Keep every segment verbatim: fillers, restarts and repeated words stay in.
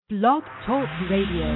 Blog Talk Radio.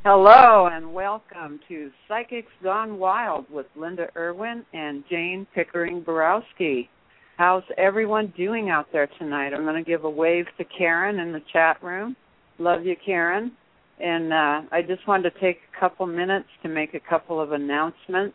Hello and welcome to Psychics Gone Wild with Linda Irwin and Jane Pickering Borowski. How's everyone doing out there tonight? I'm going to give a wave to Karen in the chat room. Love you, Karen. And uh, I just wanted to take a couple minutes to make a couple of announcements.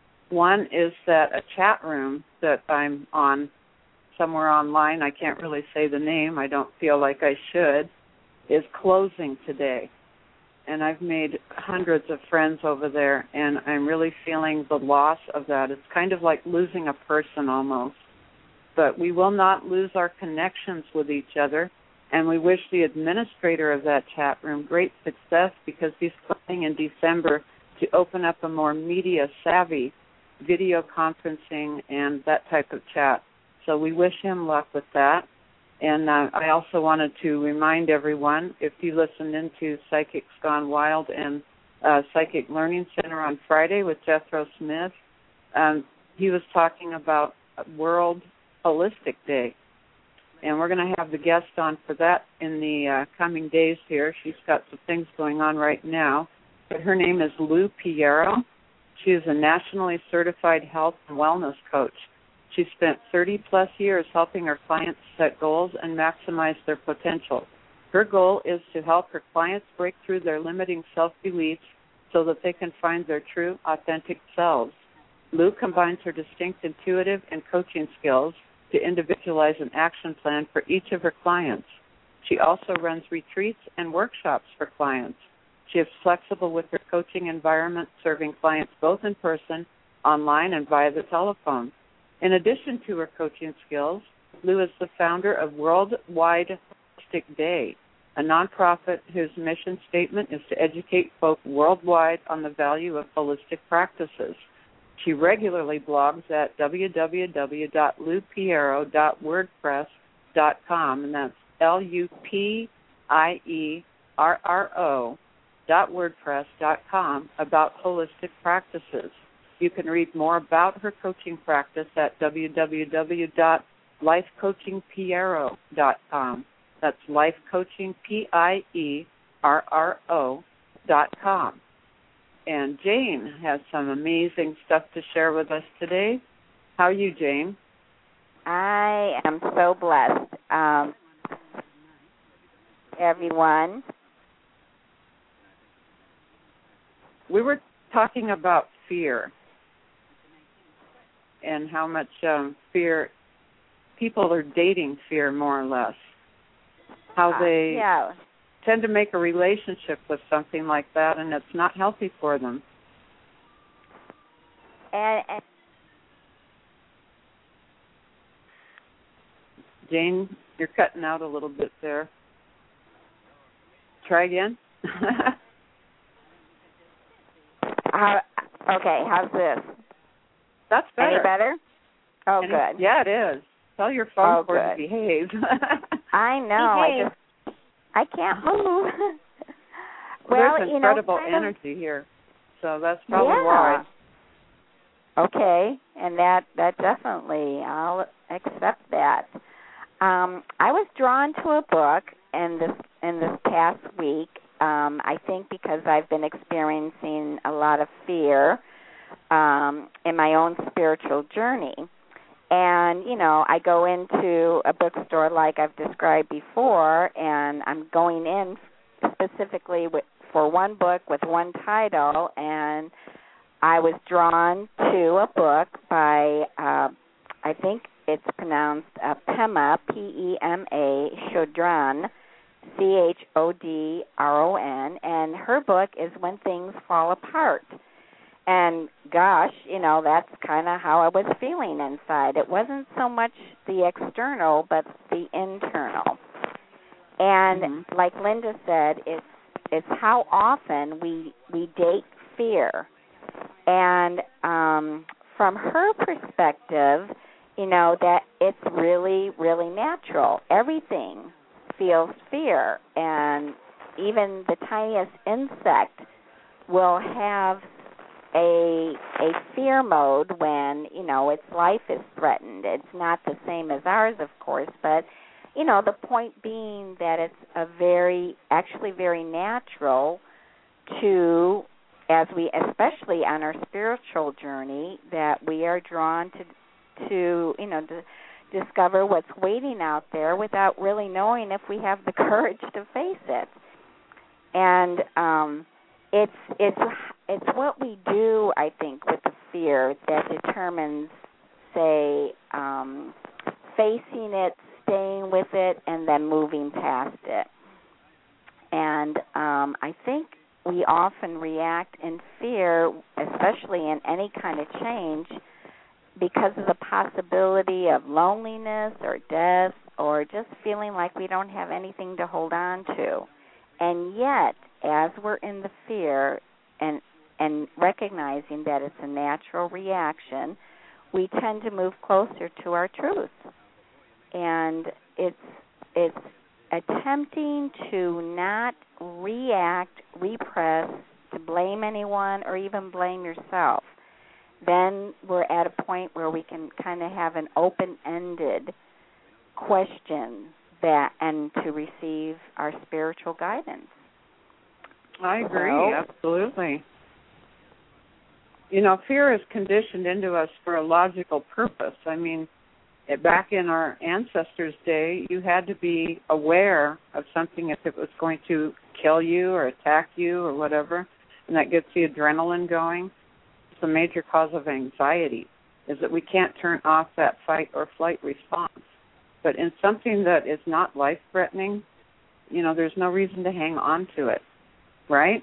One is that a chat room that I'm on somewhere online, I can't really say the name, I don't feel like I should, is closing today. And I've made hundreds of friends over there, and I'm really feeling the loss of that. It's kind of like losing a person almost. But we will not lose our connections with each other, and we wish the administrator of that chat room great success because he's planning in December to open up a more media-savvy video conferencing and that type of chat. So we wish him luck with that. And uh, I also wanted to remind everyone, if you listened into Psychics Gone Wild and uh, Psychic Learning Center on Friday with Jethro Smith, um, he was talking about World Holistic Day. And we're going to have the guest on for that in the uh, coming days here. She's got some things going on right now. But her name is Lou Piero. She is a nationally certified health and wellness coach. She spent thirty-plus years helping her clients set goals and maximize their potential. Her goal is to help her clients break through their limiting self-beliefs so that they can find their true, authentic selves. Lou combines her distinct intuitive and coaching skills to individualize an action plan for each of her clients. She also runs retreats and workshops for clients. She is flexible with her coaching environment, serving clients both in person, online, and via the telephone. In addition to her coaching skills, Lou is the founder of Worldwide Holistic Day, a nonprofit whose mission statement is to educate folk worldwide on the value of holistic practices. She regularly blogs at w w w dot lou piero dot wordpress dot com, and that's L U P I E R R O dot wordpress dot com, about holistic practices. You can read more about her coaching practice at w w w dot life coaching piero dot com. That's life coaching P I E R R O dot com. And Jane has some amazing stuff to share with us today. How are you, Jane? I am so blessed. Um, everyone. We were talking about fear and how much um, fear, people are dating fear more or less, how they uh, yeah. tend to make a relationship with something like that, and it's not healthy for them. And, and Jane, you're cutting out a little bit there. Try again. how, okay, how's this? That's better. Any better? Oh, Any, good. Yeah, it is. Tell your phone oh, cord to behave. I know. Behave. I just I can't move. well, well, there's you incredible know, energy here, so that's probably yeah. why. Okay, and that that definitely, I'll accept that. Um, I was drawn to a book in this in this past week. Um, I think because I've been experiencing a lot of fear um, in my own spiritual journey. And, you know, I go into a bookstore like I've described before, and I'm going in specifically with, for one book with one title, and I was drawn to a book by, uh, I think it's pronounced uh, Pema, P E M A, Chodron, C H O D R O N, and her book is When Things Fall Apart. And, gosh, you know, that's kind of how I was feeling inside. It wasn't so much the external, but the internal. And mm-hmm. like Linda said, it's it's how often we we date fear. And um, from her perspective, you know, that it's really, really natural. Everything feels fear. And even the tiniest insect will have a a fear mode when, you know, its life is threatened. It's not the same as ours, of course, but, you know, the point being that it's a very, actually very natural to, as we, especially on our spiritual journey, that we are drawn to, to you know, to discover what's waiting out there without really knowing if we have the courage to face it. And um, it's it's it's what we do, I think, with the fear that determines, say, um, facing it, staying with it, and then moving past it. And um, I think we often react in fear, especially in any kind of change, because of the possibility of loneliness or death or just feeling like we don't have anything to hold on to. And yet, as we're in the fear and and recognizing that it's a natural reaction, we tend to move closer to our truth. And it's it's attempting to not react, repress, to blame anyone or even blame yourself. Then we're at a point where we can kind of have an open-ended question that and to receive our spiritual guidance. I agree, so, absolutely. You know, fear is conditioned into us for a logical purpose. I mean, back in our ancestors' day, you had to be aware of something if it was going to kill you or attack you or whatever, and that gets the adrenaline going. It's a major cause of anxiety, is that we can't turn off that fight or flight response. But in something that is not life-threatening, you know, there's no reason to hang on to it, right?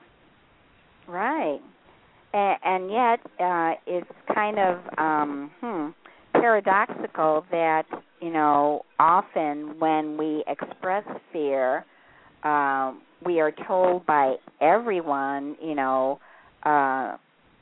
Right. And, and yet, uh, it's kind of um, hmm, paradoxical that, you know, often when we express fear, um, we are told by everyone, you know, uh,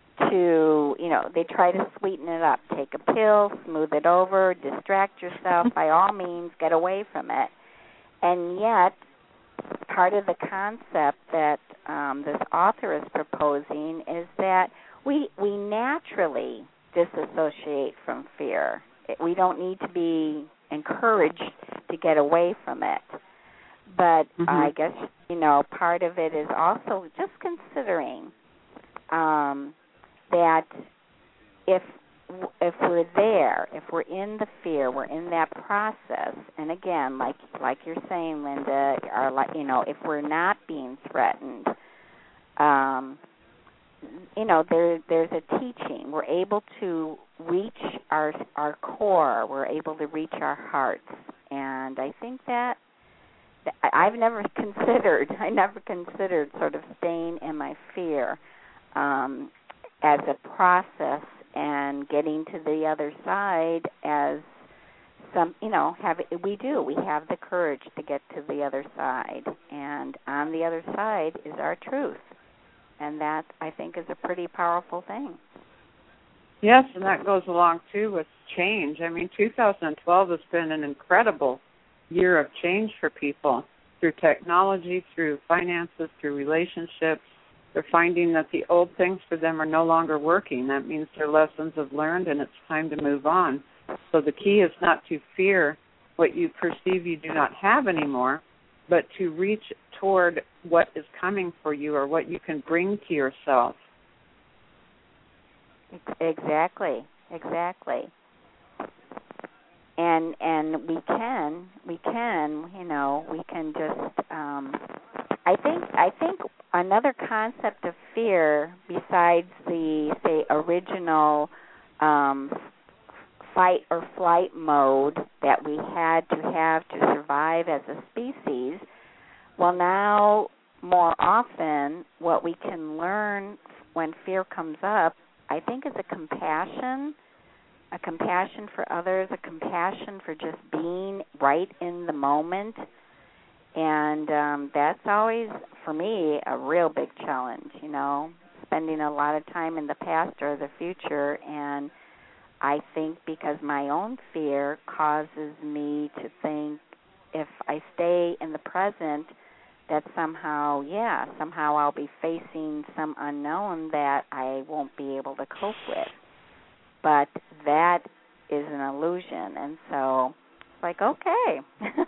to, you know, they try to sweeten it up. Take a pill, smooth it over, distract yourself. By all means, get away from it. And yet, part of the concept that um, this author is proposing is that we we naturally disassociate from fear. It, we don't need to be encouraged to get away from it. But mm-hmm. I guess, you know, part of it is also just considering um, that if if we're there, if we're in the fear, we're in that process. And again, like like you're saying, Linda, or like, you know, if we're not being threatened, um, you know, there there's a teaching. We're able to reach our our core. We're able to reach our hearts, and I think that I've never considered. I never considered sort of staying in my fear um, as a process and getting to the other side as some, you know, have we do. We have the courage to get to the other side, and on the other side is our truth, and that, I think, is a pretty powerful thing. Yes, and that goes along, too, with change. I mean, two thousand twelve has been an incredible year of change for people through technology, through finances, through relationships. They're finding that the old things for them are no longer working. That means their lessons have learned and it's time to move on. So the key is not to fear what you perceive you do not have anymore, but to reach toward what is coming for you or what you can bring to yourself. Exactly, exactly. And and we can, we can, you know, we can just, um, I think, I think another concept of fear besides the, say, original um, fight or flight mode that we had to have to survive as a species, well, now more often what we can learn when fear comes up, I think, is a compassion, a compassion for others, a compassion for just being right in the moment. And um, that's always, for me, a real big challenge, you know, spending a lot of time in the past or the future. And I think because my own fear causes me to think if I stay in the present, that somehow, yeah, somehow I'll be facing some unknown that I won't be able to cope with. But that is an illusion. And so it's like, okay.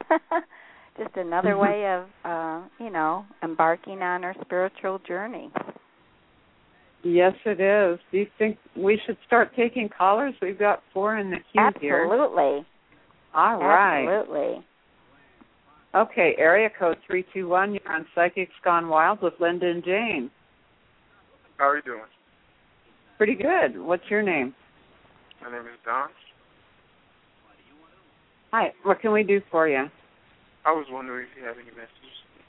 Just another way of, uh, you know, embarking on our spiritual journey. Yes, it is. Do you think we should start taking callers? We've got four in the queue here. Absolutely. All right. Absolutely. Okay, area code three two one. You're on Psychics Gone Wild with Linda and Jane. How are you doing? Pretty good. What's your name? My name is Don. Hi. What can we do for you? I was wondering if you have any messages.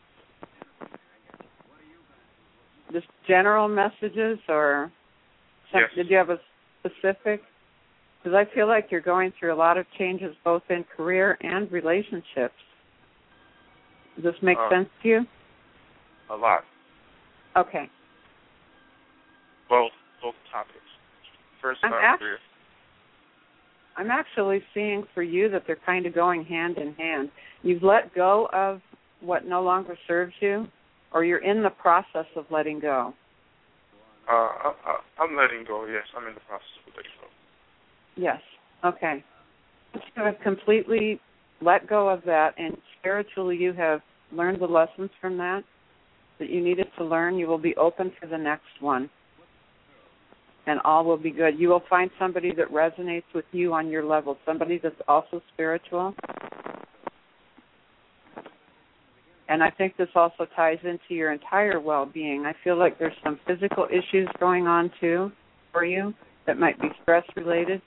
Just general messages, or some, yes. Did you have a specific? Because I feel like you're going through a lot of changes both in career and relationships. Does this make uh, sense to you? A lot. Okay. Both both topics. First, I'm, uh, act- career. I'm actually seeing for you that they're kind of going hand in hand. You've let go of what no longer serves you, or you're in the process of letting go? Uh, I, I, I'm letting go, yes. I'm in the process of letting go. Yes. Okay. Just going to completely let go of that, and spiritually you have learned the lessons from that that you needed to learn. You will be open for the next one, and all will be good. You will find somebody that resonates with you on your level, somebody that's also spiritual. And I think this also ties into your entire well-being. I feel like there's some physical issues going on, too, for you that might be stress-related.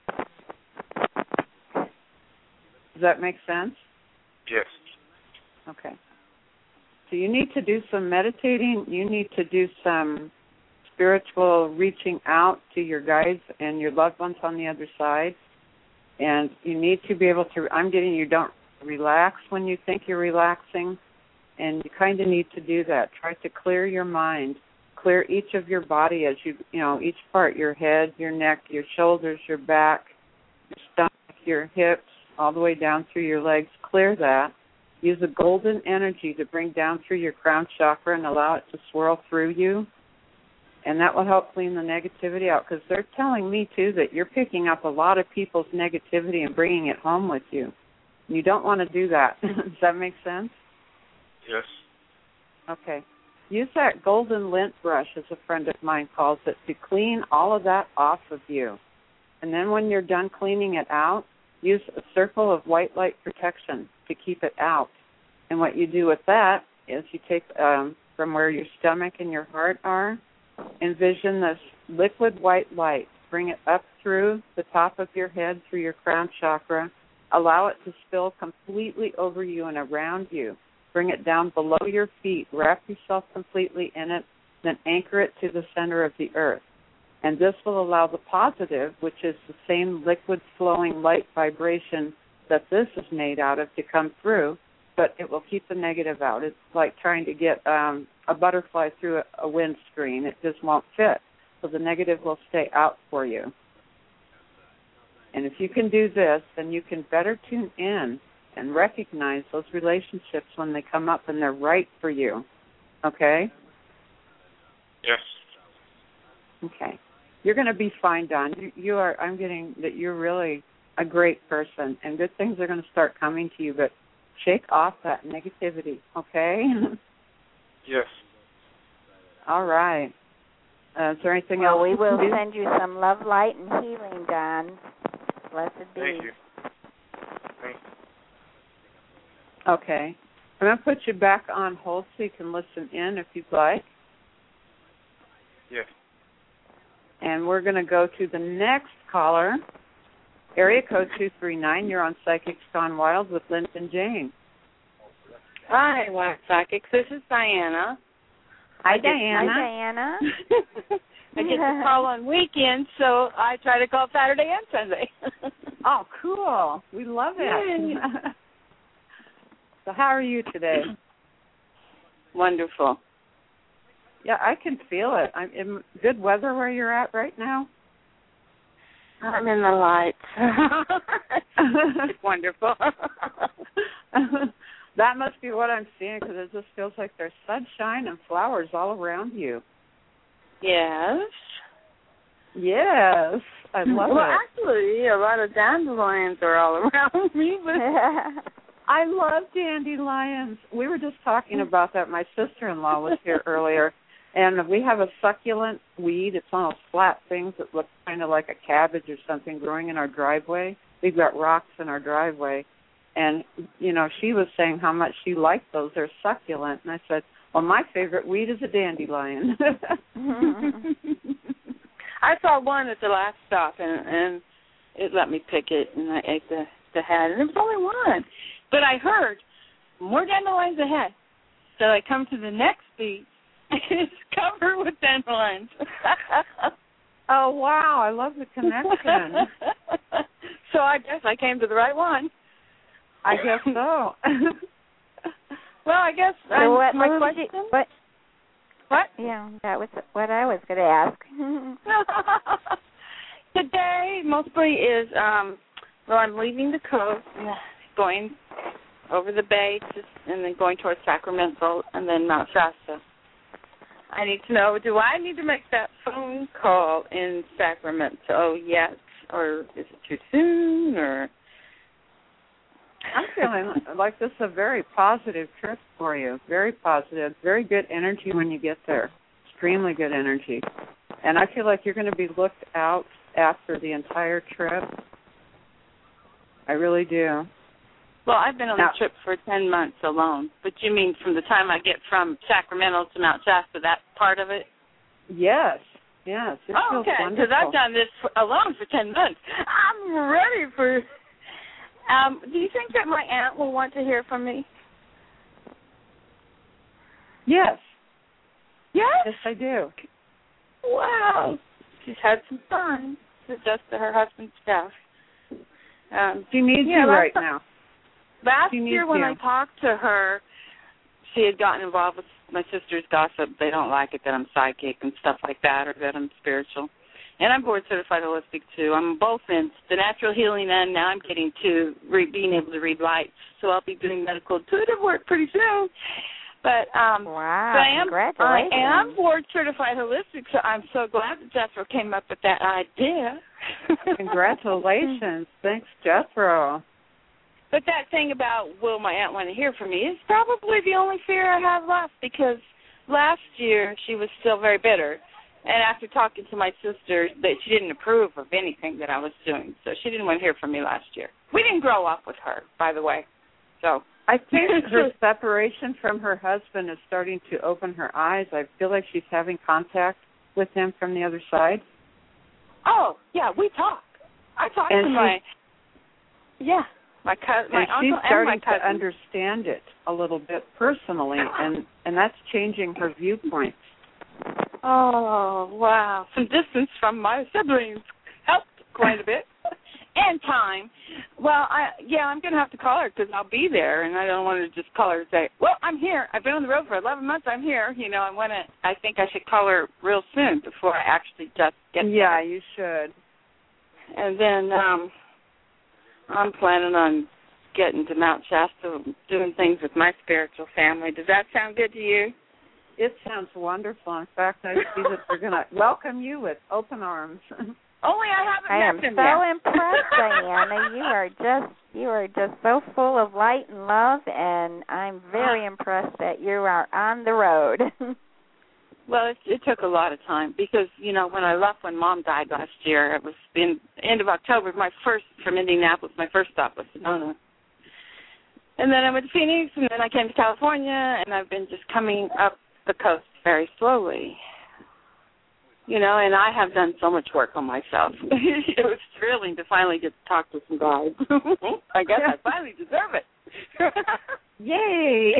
Does that make sense? Yes. Okay. So you need to do some meditating. You need to do some spiritual reaching out to your guides and your loved ones on the other side. And you need to be able to, I'm getting you don't relax when you think you're relaxing. And you kind of need to do that. Try to clear your mind, clear each of your body as you, you know, each part, your head, your neck, your shoulders, your back, your stomach, your hips, all the way down through your legs. Clear that. Use a golden energy to bring down through your crown chakra and allow it to swirl through you. And that will help clean the negativity out, because they're telling me, too, that you're picking up a lot of people's negativity and bringing it home with you. You don't want to do that. Does that make sense? Yes. Okay. Use that golden lint brush, as a friend of mine calls it, to clean all of that off of you. And then when you're done cleaning it out, use a circle of white light protection to keep it out. And what you do with that is you take um, from where your stomach and your heart are, envision this liquid white light. Bring it up through the top of your head, through your crown chakra. Allow it to spill completely over you and around you. Bring it down below your feet. Wrap yourself completely in it, then anchor it to the center of the earth. And this will allow the positive, which is the same liquid flowing light vibration that this is made out of, to come through, but it will keep the negative out. It's like trying to get um, a butterfly through a, a windscreen. It just won't fit. So the negative will stay out for you. And if you can do this, then you can better tune in and recognize those relationships when they come up and they're right for you. Okay? Yes. Okay. You're going to be fine, Don. You, you are, I'm getting that you're really a great person, and good things are going to start coming to you, but shake off that negativity, okay? Yes. All right. Uh, is there anything well, else? we will send you some love, light, and healing, Don. Blessed be. Thank you. Thank you. Okay. I'm going to put you back on hold so you can listen in if you'd like. Yes. And we're going to go to the next caller, area code two three nine. You're on Psychics Gone Wild with Linda and Jane. Hi, Wild Psychics. This is Diana. Hi, I Diana. Hi, Diana. I get to call on weekends, so I try to call Saturday and Sunday. Oh, cool. We love it. So how are you today? Wonderful. Yeah, I can feel it. I'm in good weather where you're at right now. I'm in the lights. It's wonderful. That must be what I'm seeing, because it just feels like there's sunshine and flowers all around you. Yes. Yes. I love well, it. Well, actually, a lot of dandelions are all around me. But I love dandelions. We were just talking about that. My sister-in-law was here earlier, And we have a succulent weed. It's one of those flat things that look kind of like a cabbage or something growing in our driveway. We've got rocks in our driveway. And, you know, she was saying how much she liked those. They're succulent. And I said, well, my favorite weed is a dandelion. I saw one at the last stop, and, and it let me pick it, and I ate the, the head. And it was only one. But I heard more dandelions ahead. So I come to the next beach, and it's covered with dandelions. Oh, wow. I love the connection. So I guess I came to the right one. I guess so. Well, I guess so um, what my moved question. You, what? What? Yeah, that was what I was going to ask. Today mostly is um, well, I'm leaving the coast, going over the bay, to, and then going towards Sacramento, and then Mount Shasta. I need to know: do I need to make that phone call in Sacramento yet, or is it too soon, or? I'm feeling like this is a very positive trip for you. Very positive. Very good energy when you get there. Extremely good energy. And I feel like you're going to be looked out after the entire trip. I really do. Well, I've been on now, the trip for ten months alone. But you mean from the time I get from Sacramento to Mount Shasta, that part of it? Yes. Yes. It oh, feels okay. Because I've done this for, alone for ten months. I'm ready for... Um, do you think that my aunt will want to hear from me? Yes. Yes? Yes, I do. Wow. She's had some fun to adjust to her husband's stuff. Um, she needs yeah, you right t- now. Last she year when you. I talked to her, she had gotten involved with my sister's gossip. They don't like it that I'm psychic and stuff like that, or that I'm spiritual. And I'm board certified holistic too. I'm both in the natural healing and now I'm getting to re- being able to read lights. So I'll be doing medical intuitive work pretty soon. But um, wow, but I am congratulations. I am board certified holistic, so I'm so glad that Jethro came up with that idea. Congratulations. Thanks, Jethro. But that thing about will my aunt want to hear from me is probably the only fear I have left, because last year she was still very bitter. And after talking to my sister, that she didn't approve of anything that I was doing. So she didn't want to hear from me last year. We didn't grow up with her, by the way. So I think her separation from her husband is starting to open her eyes. I feel like she's having contact with him from the other side. Oh, yeah, we talk. I talk and to my, yeah, my cousin, my and uncle she's starting and my cousin. to understand it a little bit personally, and, and that's changing her viewpoint. Oh, wow. Some distance from my siblings helped quite a bit. And time. Well, I yeah, I'm going to have to call her because I'll be there, and I don't want to just call her and say, well, I'm here. I've been on the road for eleven months. I'm here. You know, I want to. I think I should call her real soon before I actually just get Yeah, there. you should. And then um, I'm planning on getting to Mount Shasta, doing things with my spiritual family. Does that sound good to you? It sounds wonderful. In fact, I see that they're going to welcome you with open arms. Only I haven't I am met them so yet. impressed, Diana. You are just you are just so full of light and love, and I'm very impressed that you are on the road. Well, it, it took a lot of time because, you know, when I left when Mom died last year, it was in end of October. My first from Indianapolis, my first stop was Sedona. And then I went to Phoenix, and then I came to California, and I've been just coming up the coast very slowly. You know, and I have done so much work on myself. It was thrilling to finally get to talk to some guys. I guess I finally deserve it. Yay!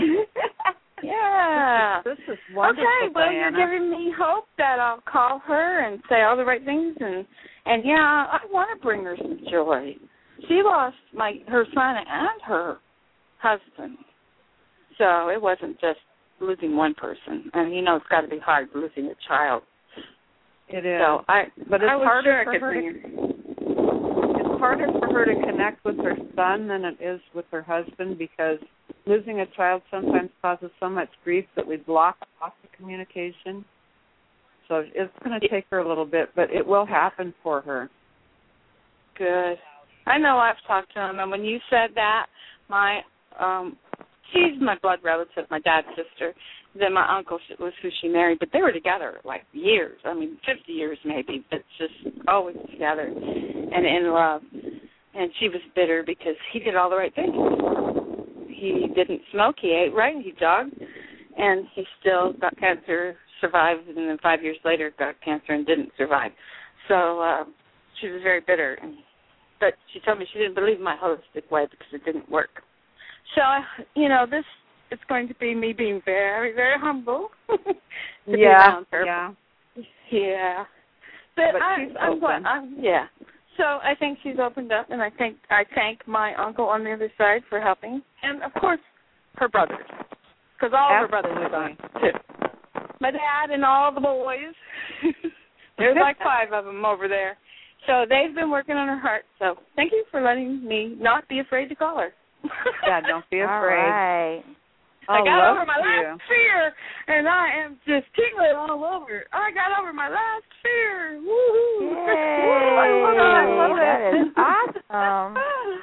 Yeah. This is, this is wonderful, okay, well, Diana. you're giving me hope that I'll call her and say all the right things, and and yeah, I want to bring her some joy. She lost my her son and her husband, so it wasn't just losing one person. And you know, it's got to be hard losing a child. It is. So I, but it's I was harder sure for her. to, it's harder for her to connect with her son than it is with her husband, because losing a child sometimes causes so much grief that we block off the communication. So it's going to take her a little bit, but it will happen for her. Good. I know I've talked to him, and when you said that, my um, she's my blood relative, my dad's sister, then my uncle was who she married, but they were together like years. I mean, fifty years maybe, but just always together and in love. And she was bitter because he did all the right things. He didn't smoke, he ate right, he jogged, and he still got cancer, survived, and then five years later got cancer and didn't survive. So uh, she was very bitter. And, but she told me she didn't believe in my holistic way because it didn't work. So, you know, this it's going to be me being very, very humble. to yeah, be around her. yeah. Yeah. But, but I, she's I'm open. glad, I'm, yeah. So I think she's opened up, and I think I thank my uncle on the other side for helping, and of course her brothers, because all of her brothers are gone too. My dad and all the boys. There's like five of them over there. So they've been working on her heart. So thank you for letting me not be afraid to call her. Yeah, don't be afraid. All right. I Oh, got over my you. last fear, and I am just tingling all over. I got over my last fear. Woo-hoo. Yay. I love it. That is awesome.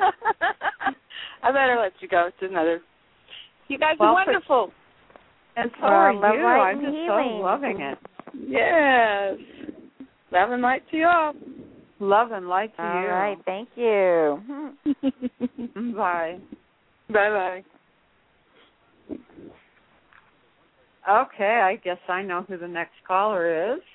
I better let you go. It's another. You guys Well, are wonderful. And so Well, are love, you. light, I'm and just healing. so loving it. Yes. Love and light to you all. Love and light to All you. right. Thank you. Bye. Bye-bye. Okay, I guess I know who the next caller is.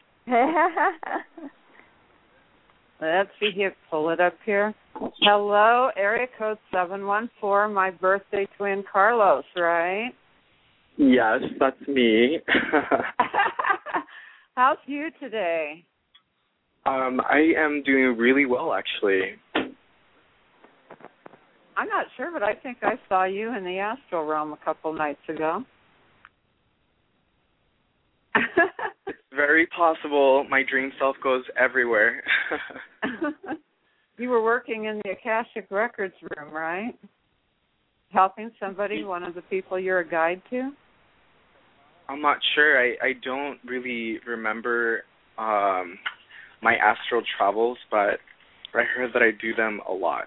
Let's see here. Pull it up here. Hello, area code seven one four, my birthday twin Carlos, right? Yes, that's me. How's you today? um, I am doing really well, actually. I'm not sure, but I think I saw you in the astral realm a couple nights ago. It's very possible. My dream self goes everywhere. You were working in the Akashic Records room, right? Helping somebody, one of the people you're a guide to? I'm not sure. I, I don't really remember um, my astral travels, but I heard that I do them a lot.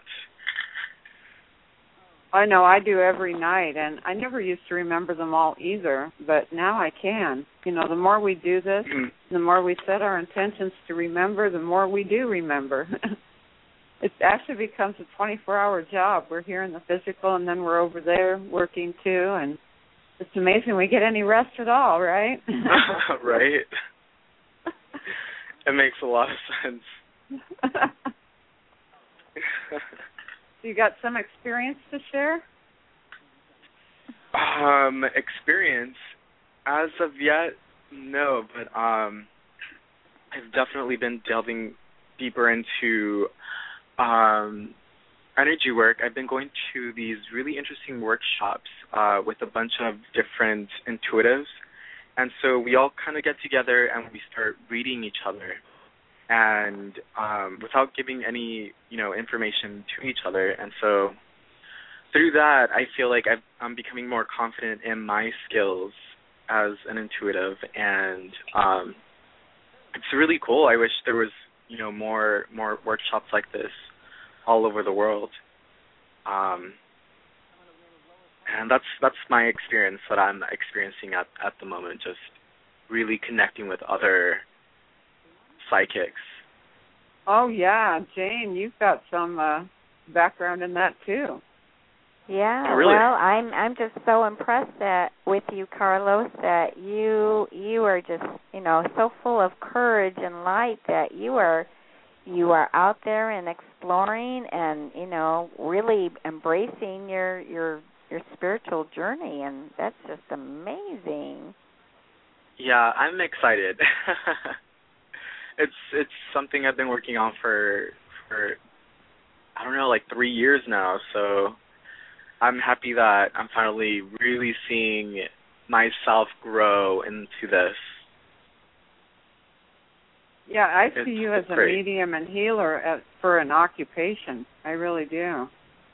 I know, I do every night, and I never used to remember them all either, but now I can. You know, the more we do this, Mm. the more we set our intentions to remember, the more we do remember. It actually becomes a twenty-four hour job. We're here in the physical, and then we're over there working too, and it's amazing we get any rest at all, right? Right? It makes a lot of sense. You got some experience to share? Um, experience? As of yet, no, but um, I've definitely been delving deeper into um, energy work. I've been going to these really interesting workshops uh, with a bunch of different intuitives, and so we all kind of get together and we start reading each other. And um, without giving any, you know, information to each other. And so through that, I feel like I've, I'm becoming more confident in my skills as an intuitive. And um, it's really cool. I wish there was, you know, more more workshops like this all over the world. Um, and that's that's my experience that I'm experiencing at, at the moment, just really connecting with other psychics. Oh, yeah. Jane, you've got some uh, background in that, too. Yeah, Oh, really? well, I'm I'm just so impressed that with you, Carlos, that you you are just, you know, so full of courage and light that you are you are out there and exploring and, you know, really embracing your your your spiritual journey, and that's just amazing. Yeah, I'm excited. It's it's something I've been working on for for I don't know, like three years now. So I'm happy that I'm finally really seeing myself grow into this. Yeah, I see It's you as a great. medium and healer at, for an occupation. I really do.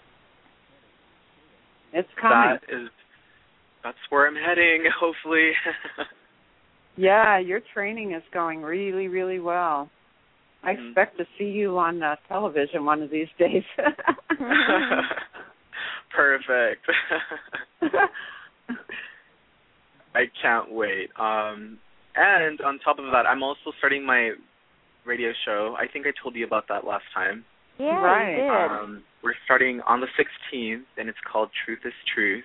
It's coming. That is that's where I'm heading, hopefully. Yeah, your training is going really, really well. I Mm-hmm. expect to see you on uh, television one of these days. Perfect. I can't wait. Um, and on top of that, I'm also starting my radio show. I think I told you about that last time. Yeah, Right. you did. Um, we're starting on the sixteenth, and it's called Truth is Truth.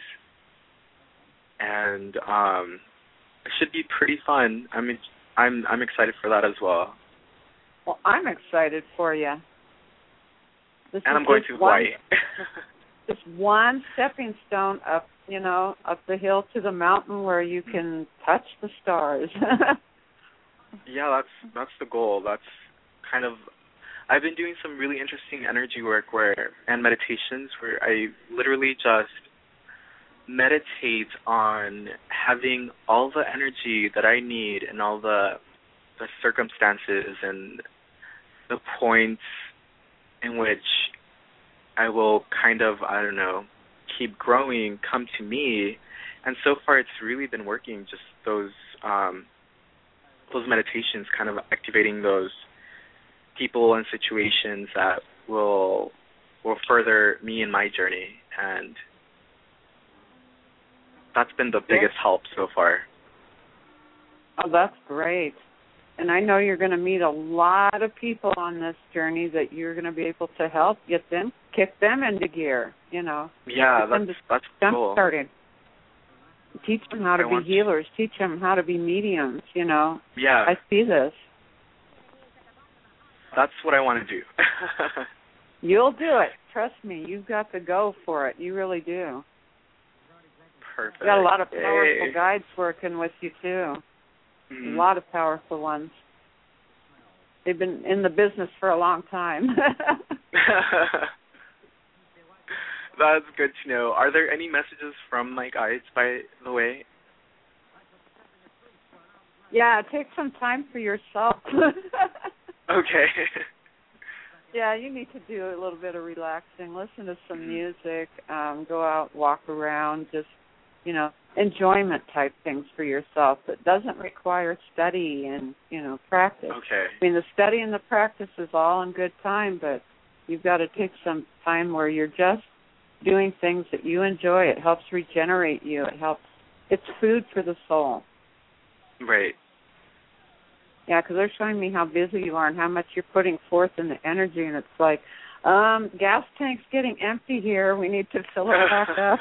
And um, it should be pretty fun. I mean, I'm I'm excited for that as well. Well, I'm excited for you. This And is I'm going just to one, Hawaii. just one stepping stone up, you know, up the hill to the mountain where you can touch the stars. Yeah, that's that's the goal. That's kind of. I've been doing some really interesting energy work where and meditations where I literally just meditate on having all the energy that I need and all the the circumstances and the points in which I will kind of, I don't know, keep growing, come to me. And so far it's really been working, just those um, those meditations, kind of activating those people and situations that will will further me in my journey. And that's been the biggest help so far. Oh, that's great. And I know you're going to meet a lot of people on this journey that you're going to be able to help get them, kick them into gear, you know. Yeah, Get them that's to that's jump cool. started. Teach them how to I be want to- healers. Teach them how to be mediums, you know. Yeah, I see this. that's what I want to do. You'll do it. Trust me. You've got the go for it. You really do. Perfect. You got a lot of powerful Yay. guides working with you, too. Mhm. A lot of powerful ones. They've been in the business for a long time. That's good to know. Are there any messages from my guides, by the way? Yeah, take some time for yourself. Okay. Yeah, you need to do a little bit of relaxing. Listen to some Mhm. music. Um, go out, walk around. Just, you know, enjoyment type things for yourself that doesn't require study and, you know, practice. Okay. I mean, the study and the practice is all in good time, but you've got to take some time where you're just doing things that you enjoy. It helps regenerate you. It helps. It's food for the soul. Right. Yeah, because they're showing me how busy you are and how much you're putting forth in the energy, and it's like, um, gas tank's getting empty here. We need to fill it back up.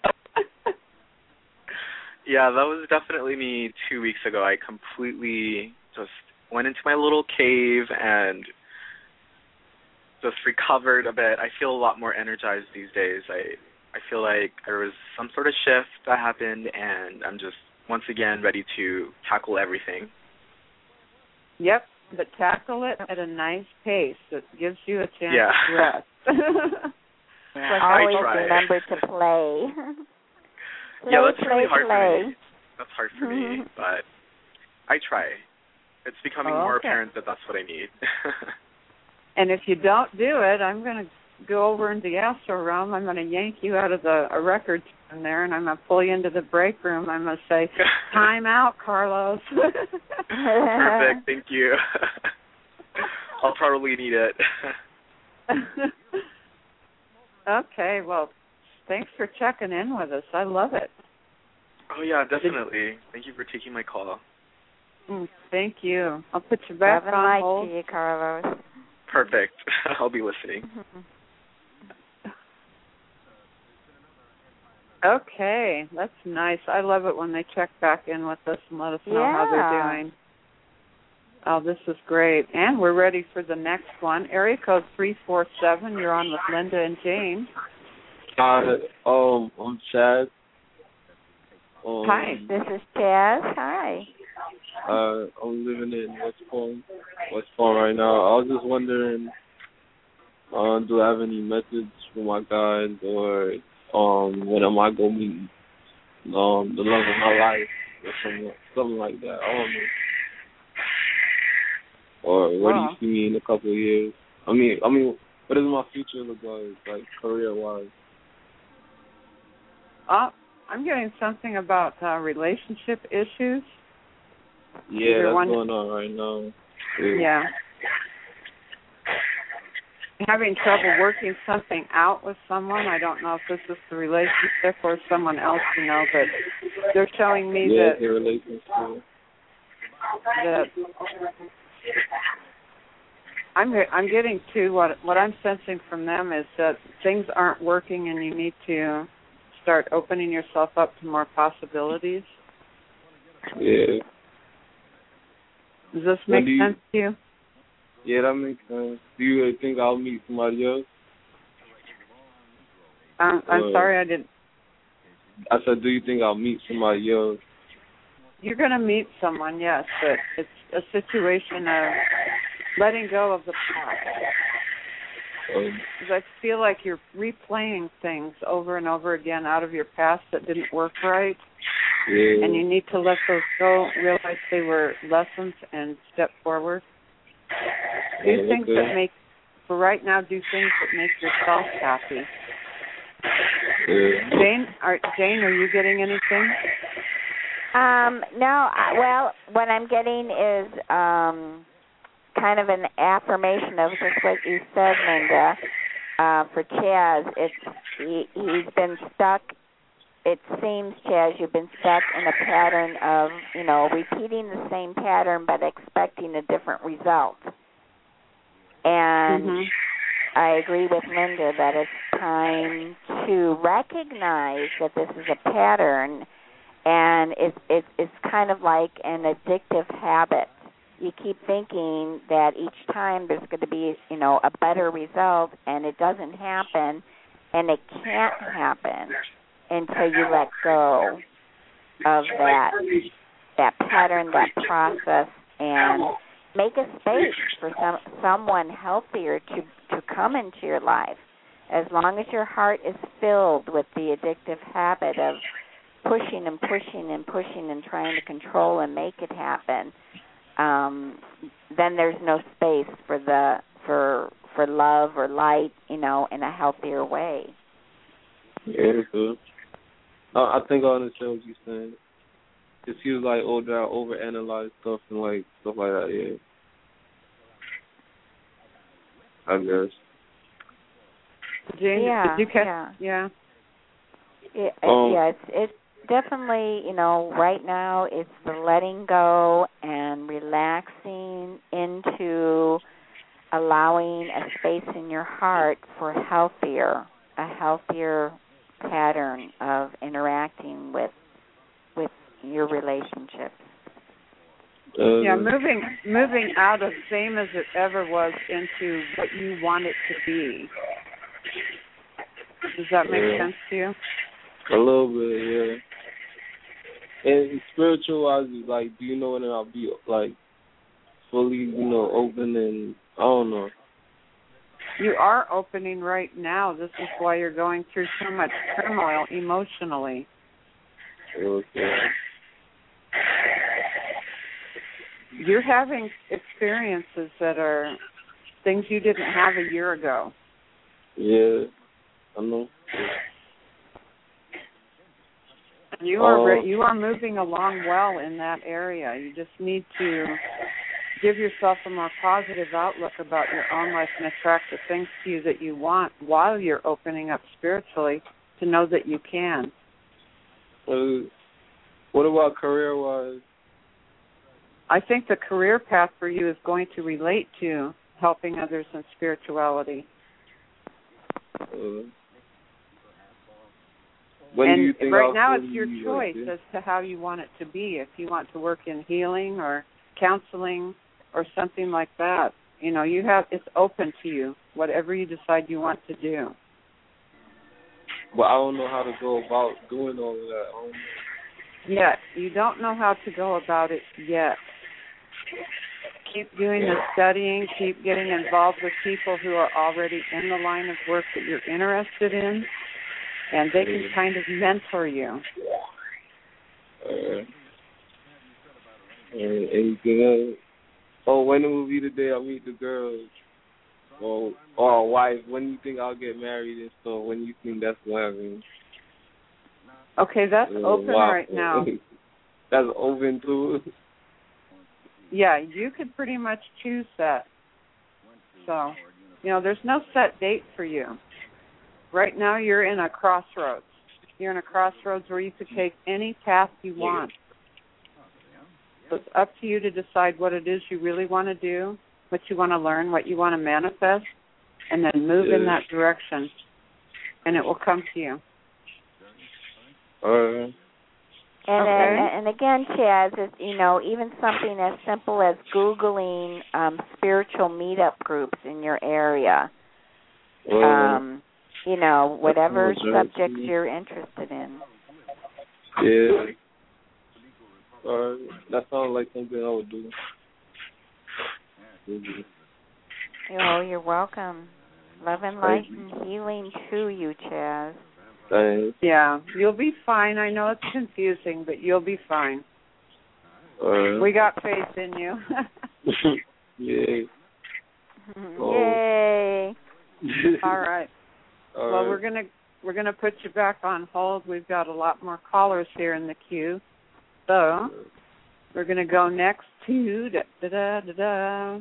Yeah, that was definitely me two weeks ago. I completely just went into my little cave and just recovered a bit. I feel a lot more energized these days. I I feel like there was some sort of shift that happened, and I'm just once again ready to tackle everything. Yep, but tackle it at a nice pace that gives you a chance Yeah. to rest. Yeah, I always try. remember to play. play Yeah, that's play, really hard play. for me. That's hard for me, but I try. It's becoming Oh, more okay. apparent that that's what I need. And if you don't do it, I'm going to go over into the astral realm. I'm going to yank you out of the a record in there, and I'm going to pull you into the break room. I'm going to say, time out, Carlos. Perfect, thank you. I'll probably need it. Okay, well, thanks for checking in with us. I love it. Oh, yeah, definitely. Thank you for taking my call. Mm, thank you. I'll put you back Love and on light hold. to you, Carlos. Perfect. I'll be listening. Okay, that's nice. I love it when they check back in with us and let us know how they're Yeah. doing. Oh, this is great. And we're ready for the next one. Area code three four seven. You're on with Linda and Jane. Hi, um, I'm Chad. Um, Hi. This is Chaz. Hi. Uh, I'm living in West Palm, West Palm right now. I was just wondering, uh, do I have any message for my guys, or um, when am I gonna meet um the love of my life, or something, something like that? I don't know. Or where do Wow. you see me in a couple of years? I mean, I mean, what does my future look like, like career-wise? Oh, I'm getting something about uh, relationship issues. Yeah, Either that's one- going on right now. Yeah. having trouble working something out with someone. I don't know if this is the relationship or someone else, you know, but they're showing me yeah, that the relationship. that I'm I'm getting to what what I'm sensing from them is that things aren't working and you need to start opening yourself up to more possibilities. Yeah. Does this make you, sense to you? Yeah, that makes sense. Do you really think I'll meet somebody else? Um, I'm uh, sorry, I didn't. I said, do you think I'll meet somebody else? You're going to meet someone, yes, but it's a situation of letting go of the past. Um, Because I feel like you're replaying things over and over again out of your past that didn't work right. yeah. And you need to let those go, realize they were lessons, and step forward. Do yeah, things okay. that make, for right now, do things that make yourself happy. Yeah. Jane, are, Jane, are you getting anything? Um, no, I, well, what I'm getting is um, kind of an affirmation of just what you said, Linda. Uh, for Chaz, it's he, he's been stuck. It seems, Chaz, you've been stuck in a pattern of, you know, repeating the same pattern but expecting a different result. And Mm-hmm. I agree with Linda that it's time to recognize that this is a pattern, and it's it's it's kind of like an addictive habit. You keep thinking that each time there's going to be, you know, a better result, and it doesn't happen, and it can't happen until you let go of that that pattern, that process, and make a space for some someone healthier to, to come into your life. As long as your heart is filled with the addictive habit of pushing and pushing and pushing and trying to control and make it happen, um, then there's no space for the for for love or light, you know, in a healthier way. Yeah, good. I, I think I understand what you're saying. It feels like oh, that I overanalyze stuff and like stuff like that. Yeah, I guess. Jane, Yeah, did you catch? yeah, Yeah. yeah. Um, yeah it's it's definitely, you know, right now it's the letting go and relaxing into allowing a space in your heart for healthier, a healthier pattern of interacting with with your relationships. Uh, Yeah, moving moving out of same as it ever was into what you want it to be. Does that make yeah. sense to you? A little bit, yeah. And spiritual wise, like, do you know when I'll be like fully, you know, open and I don't know. You are opening right now. This is why you're going through so much turmoil emotionally. Okay. You're having experiences that are things you didn't have a year ago. Yeah, I know. You are Uh, re- you are moving along well in that area. You just need to give yourself a more positive outlook about your own life and attract the things to you that you want while you're opening up spiritually to know that you can. Uh, what about career-wise? I think the career path for you is going to relate to helping others in spirituality. Uh, when and do you think right I'll now it's fully, your like, choice yeah? as to how you want it to be. If you want to work in healing or counseling or something like that, you know, you have it's open to you, whatever you decide you want to do. But I don't know how to go about doing all of that. I don't know. Yet. You don't know how to go about it yet. Keep doing the studying, keep getting involved with people who are already in the line of work that you're interested in, and they can kind of mentor you. Uh, uh, anything else? Oh, when it will be the day I meet the girls? Or, or a wife? When do you think I'll get married and stuff? When do you think that's going to happen? Okay, that's Uh, open wow. right now. That's open too. Yeah, you could pretty much choose that. So You know, there's no set date for you. Right now you're in a crossroads. You're in a crossroads where you could take any path you want. So it's up to you to decide what it is you really want to do, what you want to learn, what you want to manifest, and then move yeah. in that direction, and it will come to you. All right. And, okay. and, and again, Chaz, it's, you know, even something as simple as Googling um, spiritual meetup groups in your area. Well, Um, you know, whatever subjects right. you're interested in. Yeah. All right. That sounds like something I would do. Mm-hmm. Oh, you're welcome. Love and light and healing to you, Chaz. Thanks. Yeah, you'll be fine. I know it's confusing, but you'll be fine. All right. We got faith in you. Yay. Oh. Yay. All right. All well, right. we're gonna we're gonna put you back on hold. We've got a lot more callers here in the queue, so we're gonna go next to da da da da.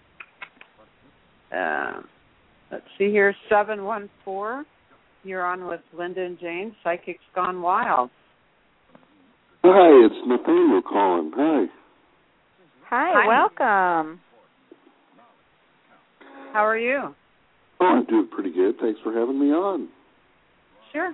Uh, let's see here, seven one four. You're on with Linda and Jane, Psychics Gone Wild. Hi, it's Nathaniel calling. Hi. Hi, Hi. welcome. How are you? Oh, I'm doing pretty good. Thanks for having me on. Sure.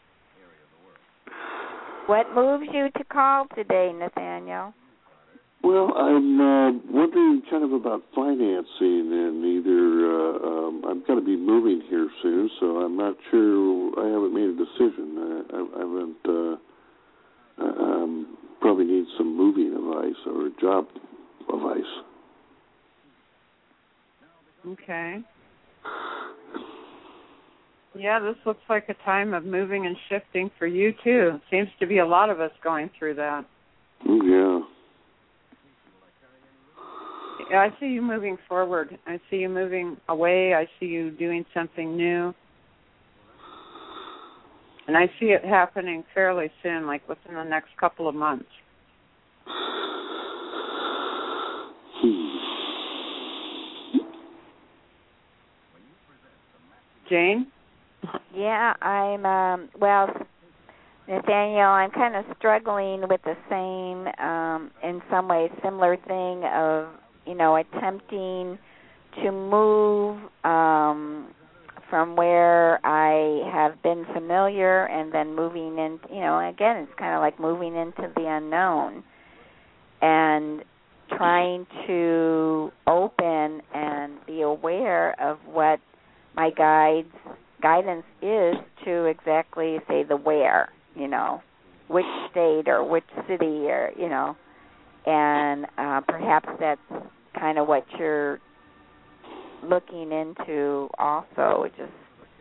What moves you to call today, Nathaniel? Well, I'm uh, wondering kind of about financing, and either uh, um, I'm going to be moving here soon, so I'm not sure. I haven't made a decision. I, I haven't. Uh, um, probably need some moving advice or job advice. Okay. Yeah, this looks like a time of moving and shifting for you, too. Seems to be a lot of us going through that. Yeah. Yeah, I see you moving forward. I see you moving away. I see you doing something new. And I see it happening fairly soon, like within the next couple of months. Jane? Yeah, I'm, um, well, Nathaniel, I'm kind of struggling with the same, um, in some ways, similar thing of, you know, attempting to move um, from where I have been familiar and then moving in, you know, again, it's kind of like moving into the unknown and trying to open and be aware of what my guides guidance is to exactly say the where, you know, which state or which city or, you know, and uh, perhaps that's kind of what you're looking into also. Just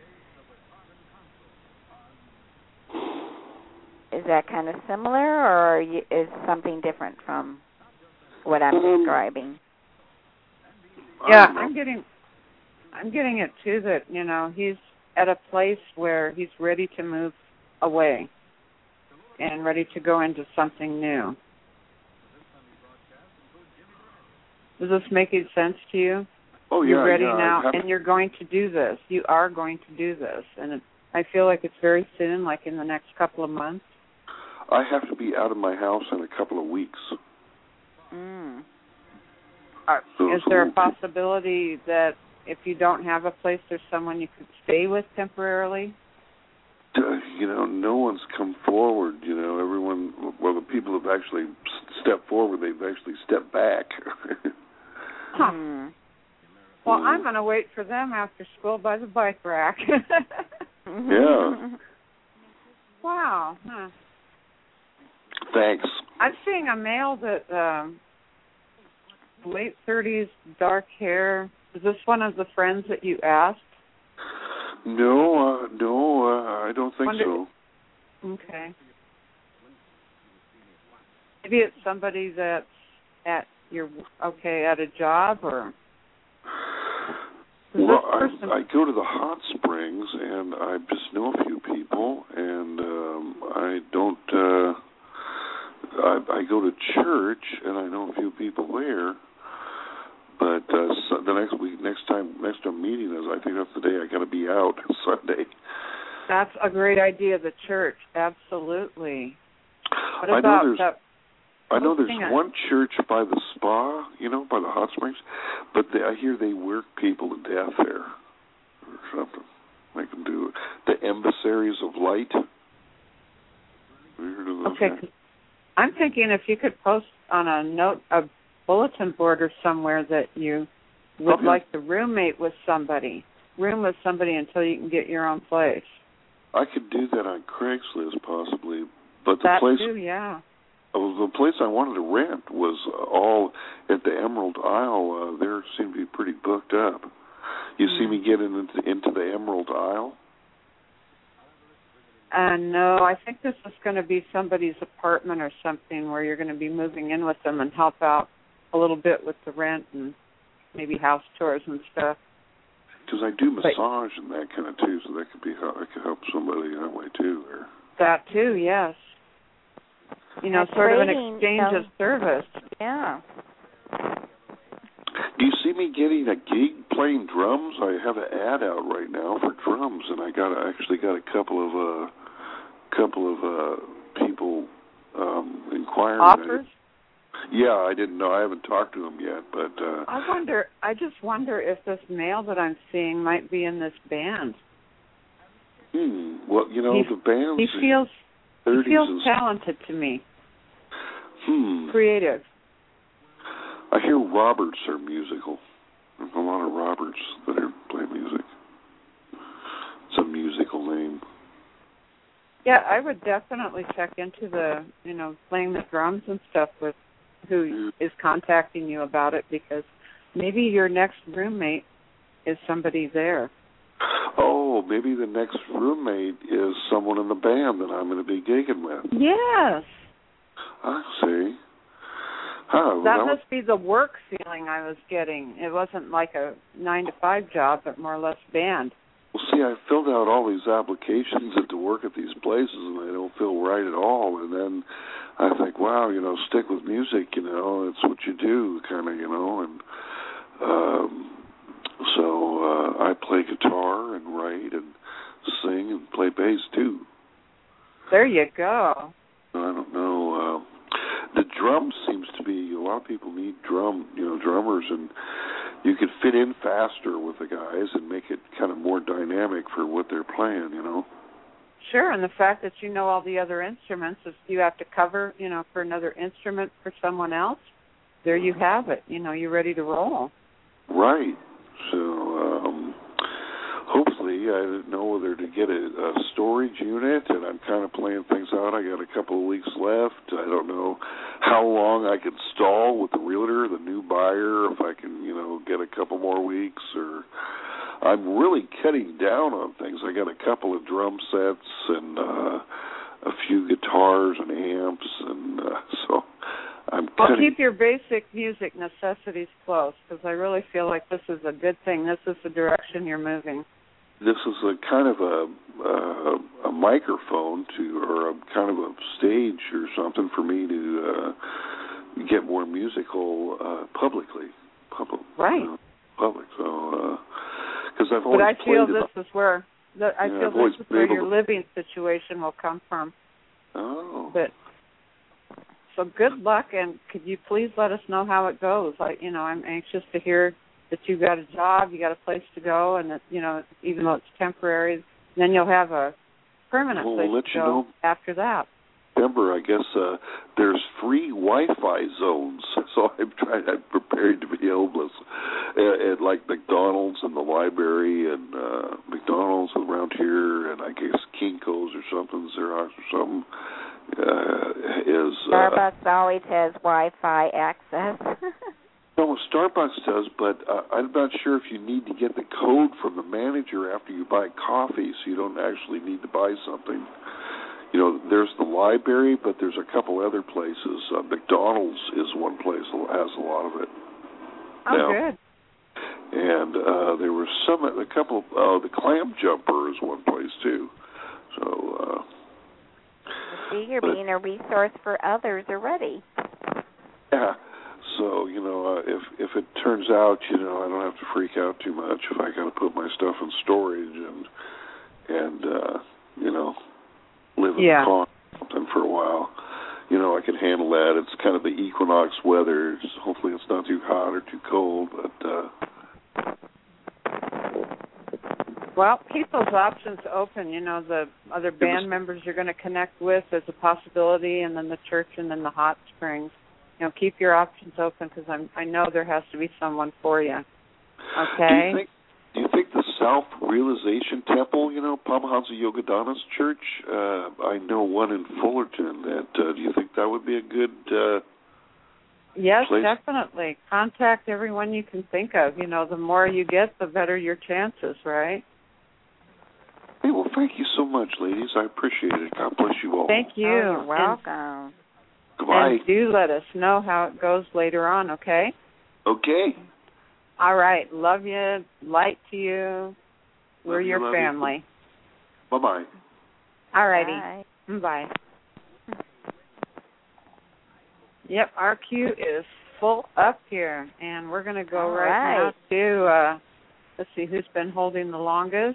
is that kind of similar, or are you, is something different from what I'm um, describing? Yeah, I'm getting, I'm getting it too. That you know he's at a place where he's ready to move away and ready to go into something new. Is this making sense to you? Oh, yeah. You're ready yeah, now, have... and you're going to do this. You are going to do this. And it, I feel like it's very soon, like in the next couple of months. I have to be out of my house in a couple of weeks. Mm. Are, So is there a possibility that if you don't have a place, there's someone you could stay with temporarily? You know, no one's come forward. You know, everyone, well, the people have actually stepped forward. They've actually stepped back. Huh. Mm. Well, Mm. I'm going to wait for them after school by the bike rack. Yeah. Wow. Huh. Thanks. I'm seeing a male that um, late thirties, dark hair. Is this one of the friends that you asked? No, uh, no, uh, I don't think Wonder- so. Okay. Maybe it's somebody that's at your okay at a job, or Well, this I, person- I go to the hot springs, and I just know a few people, and um, I don't. Uh, I, I go to church, and I know a few people there, But uh, so the next week, next time, next time meeting is, I think that's the day I got to be out, Sunday. That's a great idea, the church. Absolutely. What I about know there's, that? I know there's on. one church by the spa, you know, by the hot springs, but they, I hear they work people to death there or something. They can do the Emissaries of Light. Okay, I'm thinking if you could post on a note, a bulletin board or somewhere that you would okay. like to roommate with somebody, room with somebody until you can get your own place. I could do that on Craigslist possibly, but the that place, too, yeah. Uh, the place I wanted to rent was uh, all at the Emerald Isle. Uh, there seemed to be pretty booked up. You mm. see me getting into, into the Emerald Isle? Uh, no, I think this is going to be somebody's apartment or something where you're going to be moving in with them and help out a little bit with the rent and maybe house tours and stuff. Because I do massage but, and that kind of too, so that could be how I could help somebody that way too. Or that too, yes. You know, That's sort waiting, of an exchange so, of service. Yeah. Do you see me getting a gig playing drums? I have an ad out right now for drums, and I got a, actually got a couple of uh, couple of uh, people um, inquiring. Offers? Yeah, I didn't know. I haven't talked to them yet, but uh, I wonder. I just wonder if this male that I'm seeing might be in this band. Hmm. Well, you know, he, the band's he feels he feels is, talented to me. Hmm. Creative. I hear Roberts are musical. There's a lot of Roberts that are play music. It's a musical name. Yeah, I would definitely check into the, you know, playing the drums and stuff with who is contacting you about it, because maybe your next roommate is somebody there. Oh, maybe the next roommate is someone in the band that I'm going to be gigging with. Yes. I see. Huh, that well, must be the work feeling I was getting. It wasn't like a nine to five job, but more or less band. Well, see, I filled out all these applications to work at these places, and they don't feel right at all. And then I think, wow, you know, stick with music, you know, it's what you do, kind of, you know. And um, so uh, I play guitar and write and sing and play bass, too. There you go. I don't know. Uh, the drums seems to be, a lot of people need drum, you know, drummers, and you could fit in faster with the guys and make it kind of more dynamic for what they're playing, you know. Sure, and the fact that you know all the other instruments, if you have to cover, you know, for another instrument for someone else, there you have it. You know, you're ready to roll. Right. So um, hopefully, I didn't know whether to get a, a storage unit, and I'm kind of playing things out. I got a couple of weeks left. I don't know how long I can stall with the realtor, the new buyer, if I can, you know, get a couple more weeks, or I'm really cutting down on things. I got a couple of drum sets and uh, a few guitars and amps, and uh, so I'm well, cutting. Keep your basic music necessities close, because I really feel like this is a good thing. This is the direction you're moving. This is a kind of a uh, a microphone to, or a kind of a stage or something for me to uh, get more musical uh, publicly, public, right? Uh, public. So, because uh, I've always but I feel played this it, is where the, I yeah, feel this is where your to... living situation will come from. Oh. But so good luck, and could you please let us know how it goes? Like, you know, I'm anxious to hear that you got a job, you got a place to go, and that, you know, even though it's temporary, then you'll have a permanent well, place we'll let to you go know. After that. Remember, I guess uh, there's free Wi-Fi zones, so I'm trying. I'm prepared to be homeless at, at like McDonald's and the library, and uh, McDonald's around here, and I guess Kinko's or something, Xerox or something. Uh, is uh, Starbucks always has Wi-Fi access. No, Starbucks does, but uh, I'm not sure if you need to get the code from the manager after you buy coffee, so you don't actually need to buy something. You know, there's the library, but there's a couple other places. Uh, McDonald's is one place that has a lot of it. Oh, now. Good. And uh, there was some, a couple, of, uh, the Clam Jumper is one place, too. So, uh, see, you're but, being a resource for others already. Yeah. So, you know, uh, if if it turns out, you know, I don't have to freak out too much if I got to put my stuff in storage and and uh, you know, live in yeah. the car or something for a while. You know, I can handle that. It's kind of the equinox weather. It's, hopefully, it's not too hot or too cold, but. Uh, Well, keep those options open. You know, the other band was, members you're going to connect with is a possibility, and then the church, and then the hot springs. You know, keep your options open because I'm I know there has to be someone for you. Okay. Do you think, do you think the South Realization Temple, you know, Paramahansa Yogananda's church? Uh, I know one in Fullerton. That uh, do you think that would be a good? Uh, Yes, place? Definitely. Contact everyone you can think of. You know, the more you get, the better your chances, right? Hey, well, thank you so much, ladies. I appreciate it. God bless you all. Thank you. Oh, you're welcome. Goodbye. And do let us know how it goes later on, okay? Okay. All right. Love you. Light to you. We're Love you, your love family. You. Bye-bye. All righty. Bye. Bye. Yep, our queue is full up here, and we're going to go All right, right. now to, uh, let's see, who's been holding the longest.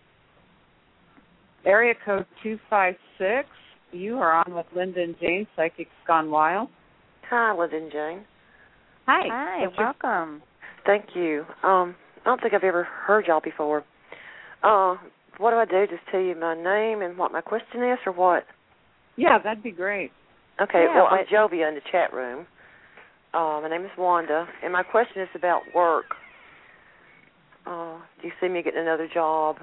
Area code two five six. You are on with Linda and Jane, Psychics Gone Wild. Hi, Linda and Jane. Hi. Hi, What's your- welcome. Thank you. Um, I don't think I've ever heard y'all before. Uh, what do I do? Just tell you my name and what my question is, or what? Yeah, that'd be great. Okay, Yeah, well, what- I'm Jovia in the chat room. Uh, my name is Wanda, and my question is about work. Uh, do you see me getting another job?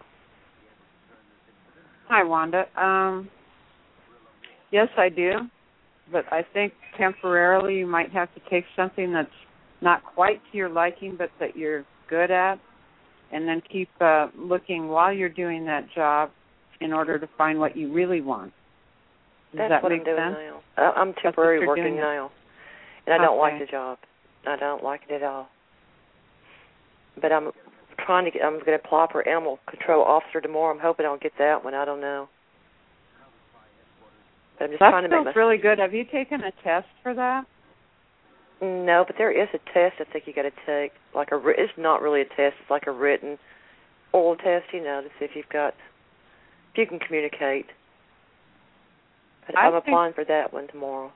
Hi, Wanda. Um, yes, I do, but I think temporarily you might have to take something that's not quite to your liking, but that you're good at, and then keep uh, looking while you're doing that job in order to find what you really want. Does That's that what make I'm doing sense? now. Uh, I'm That's temporary what you're working doing now, and I don't Okay. like the job. I don't like it at all. But I'm trying to get. I'm going to apply for animal control officer tomorrow. I'm hoping I'll get that one. I don't know. But I'm just That trying to feels make my. really good. Have you taken a test for that? No, but there is a test I think you got to take. Like a, writ- it's not really a test. It's like a written oral test, you know, to see if you've got, if you can communicate. But I I'm think- applying for that one tomorrow.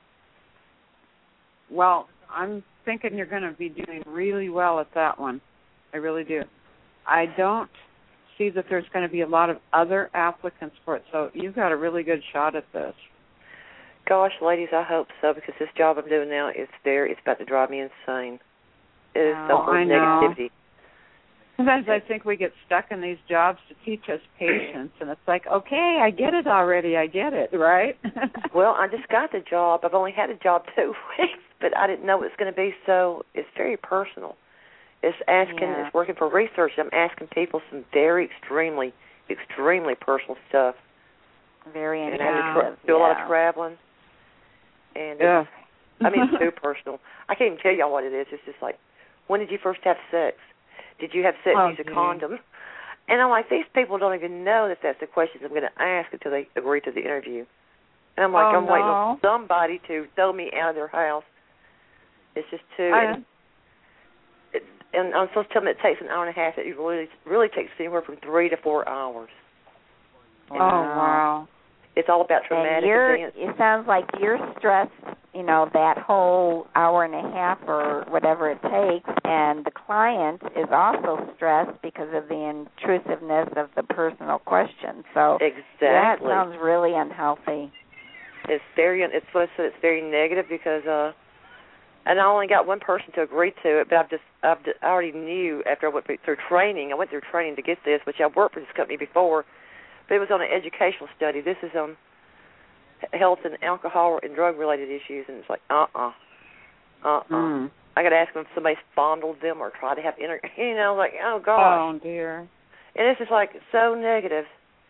Well, I'm thinking you're going to be doing really well at that one. I really do. I don't see that there's going to be a lot of other applicants for it, so you've got a really good shot at this. Gosh, ladies, I hope so, because this job I'm doing now is there. It's about to drive me insane. It is Oh, so I much know. negativity. Sometimes I think we get stuck in these jobs to teach us patience, and it's like, okay, I get it already. I get it, right? Well, I just got the job. I've only had a job two weeks, but I didn't know it was going to be so. It's very personal. It's asking. Yeah. It's working for research. I'm asking people some very extremely, extremely personal stuff. Very And intensive. I have to tra- do a lot of traveling. And Yeah. it's, I mean, it's too personal. I can't even tell y'all what it is. It's just like, when did you first have sex? Did you have sex Oh, and use a gee. condom? And I'm like, these people don't even know that that's the questions I'm going to ask until they agree to the interview. And I'm like, Oh, I'm waiting no. on somebody to throw me out of their house. It's just too. I- and, it, and I'm supposed to tell them it takes an hour and a half. It really, really takes anywhere from three to four hours. Oh, wow. It's all about And traumatic you're, events. it sounds like you're stressed, you know, that whole hour and a half or whatever it takes, and the client is also stressed because of the intrusiveness of the personal question. So Exactly. that sounds really unhealthy. It's very, it's what I said, it's very negative because, uh, and I only got one person to agree to it, but I've just, I've, I already knew after I went through training, I went through training to get this, which I've worked for this company before, but it was on an educational study. This is on health and alcohol and drug-related issues, and it's like, uh-uh, uh-uh. Mm. I got to ask them if somebody fondled them or tried to have inter, you know, like, oh, gosh. Oh, dear. And it's just like so negative.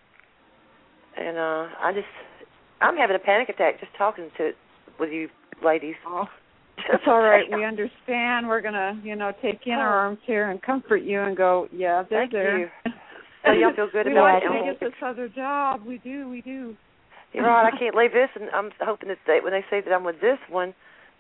And uh, I just, I'm having a panic attack just talking to with you ladies. Oh, it's all right. We understand. We're going to, you know, take you in our arms here and comfort you and go, yeah, they're Thank there. you. So y'all feel good we about want it? you to get this other job. We do, we do. You're right. I can't leave this, and I'm hoping that they, when they say that I'm with this one,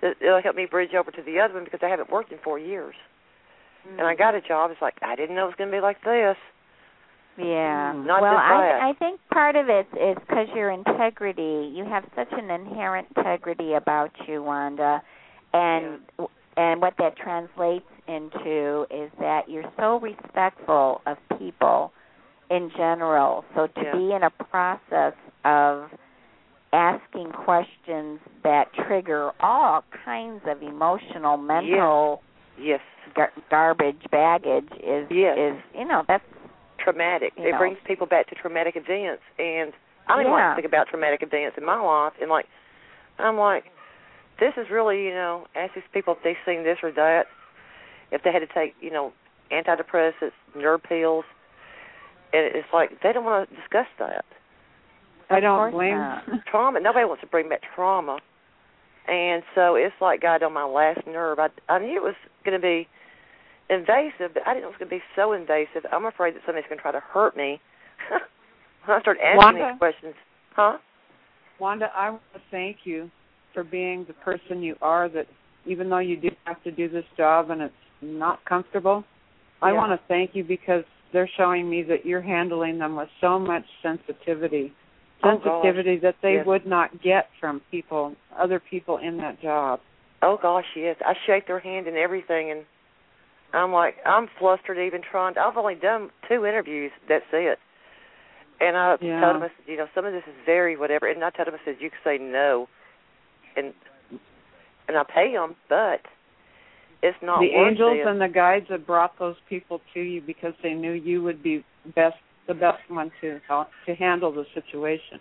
it, it'll help me bridge over to the other one because I haven't worked in four years. Mm-hmm. And I got a job. It's like, I didn't know it was going to be like this. Yeah. Mm, not well, just that. I I think part of it is because your integrity. You have such an inherent integrity about you, Wanda, and yeah. and what that translates into is that you're so respectful of people in general. So to yeah. be in a process of asking questions that trigger all kinds of emotional, mental, yes, yes. Gar- garbage baggage is yes. is you know that's. Traumatic. You it know. brings people back to traumatic events, and I don't even yeah. like to think about traumatic events in my life. And like, I'm like, this is really, you know, ask these people if they've seen this or that, if they had to take, you know, antidepressants, nerve pills, and it's like they don't want to discuss that. I don't blame trauma. Nobody wants to bring back trauma, and so it's like got on my last nerve. I I knew it was going to be invasive, but I didn't know it was going to be so invasive. I'm afraid that somebody's going to try to hurt me when I start asking Wanda, these questions. Huh? Wanda, I want to thank you for being the person you are, that even though you do have to do this job and it's not comfortable, yeah. I want to thank you because they're showing me that you're handling them with so much sensitivity, sensitivity oh, that they yes. would not get from people, other people in that job. Oh, gosh, yes. I shake their hand and everything, and I'm like, I'm flustered even trying to, I've only done two interviews, that's it. And I yeah. told them, I said, you know, some of this is very whatever. And I told them, I said, you can say no. And and I pay them, but it's not the worth angels it. and the guides have brought those people to you because they knew you would be best, the best one to help, to handle the situation.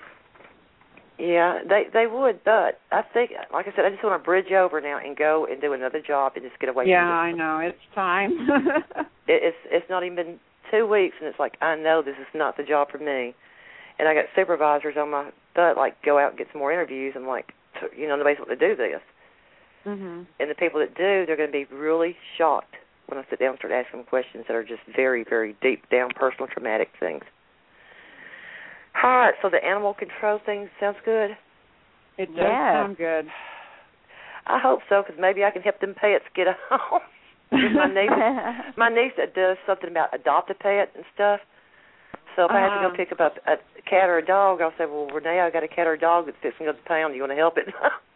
Yeah, they they would, but I think, like I said, I just want to bridge over now and go and do another job and just get away yeah, from it. Yeah, I know. It's time. it, it's it's not even been two weeks, and it's like, I know this is not the job for me. And I got supervisors on my butt, like, go out and get some more interviews. I'm like, you know, nobody's wanting to do this. Mm-hmm. And the people that do, they're going to be really shocked when I sit down and start asking them questions that are just very, very deep down personal traumatic things. All right, so the animal control thing sounds good? It does yeah. sound good. I hope so, because maybe I can help them pets get home. my niece, my niece that does something about adopt a pet and stuff. So if uh-huh. I have to go pick up a, a cat or a dog, I'll say, well, Renee, I got a cat or a dog that's fixing to go to the pound. Do you want to help it?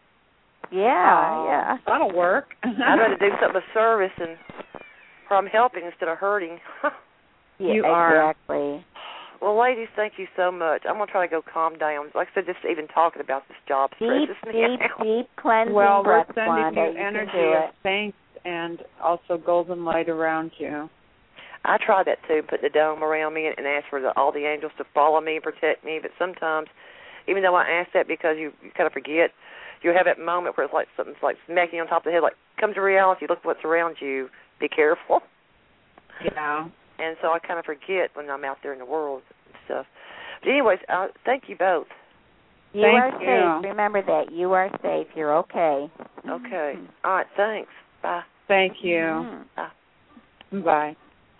yeah, oh, yeah. That'll work. I'd rather do something of service and where I'm helping instead of hurting. yeah, you exactly. are. Well, ladies, thank you so much. I'm going to try to go calm down. Like I said, just even talking about this job deep, stresses me deep, out. deep cleansing well, breath, we're sending Wanda. you You energy of thanks and also golden light around you. I try that too, put the dome around me and ask for the, all the angels to follow me and protect me. But sometimes, even though I ask that because you, you kind of forget, you have that moment where it's like something's like smacking you on top of the head, like, come to reality, look what's around you, be careful. Yeah. And so I kind of forget when I'm out there in the world and stuff. But anyways, uh, thank you both. You thank are you. safe. Remember that. You are safe. You're okay. Okay. All right, thanks. Bye. Thank you. Mm-hmm. Bye. Bye.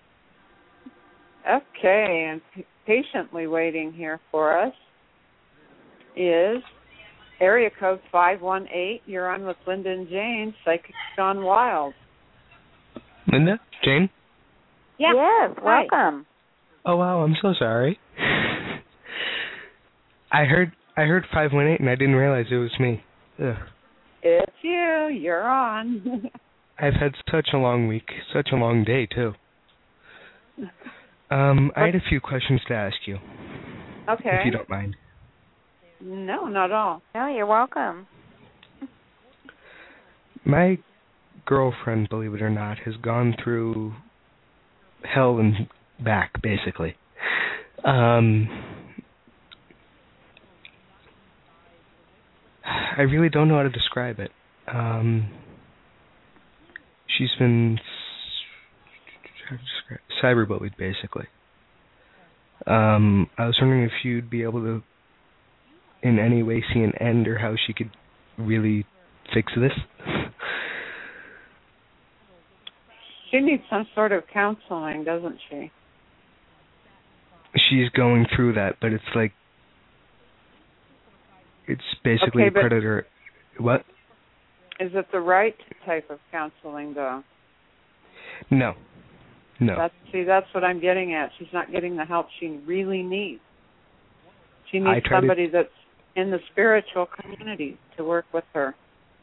Okay, and p- patiently waiting here for us is area code five one eight. You're on with Linda and Jane, Psychics Gone Wild. Linda? Jane? Yeah. Yes, welcome. Oh, wow, I'm so sorry. I heard I heard five one eight and I didn't realize it was me. Ugh. It's you. You're on. I've had such a long week, such a long day, too. Um, I had a few questions to ask you. Okay. If you don't mind. No, not at all. No, you're welcome. My girlfriend, believe it or not, has gone through hell and back, basically. Um, I really don't know how to describe it. Um, she's been cyberbullied, basically. Um, I was wondering if you'd be able to, in any way, see an end or how she could really fix this. She needs some sort of counseling, doesn't she? She's going through that, but it's like, it's basically okay, a predator. What? Is it the right type of counseling, though? No. No. That's, see, that's what I'm getting at. She's not getting the help she really needs. She needs somebody to... that's in the spiritual community to work with her.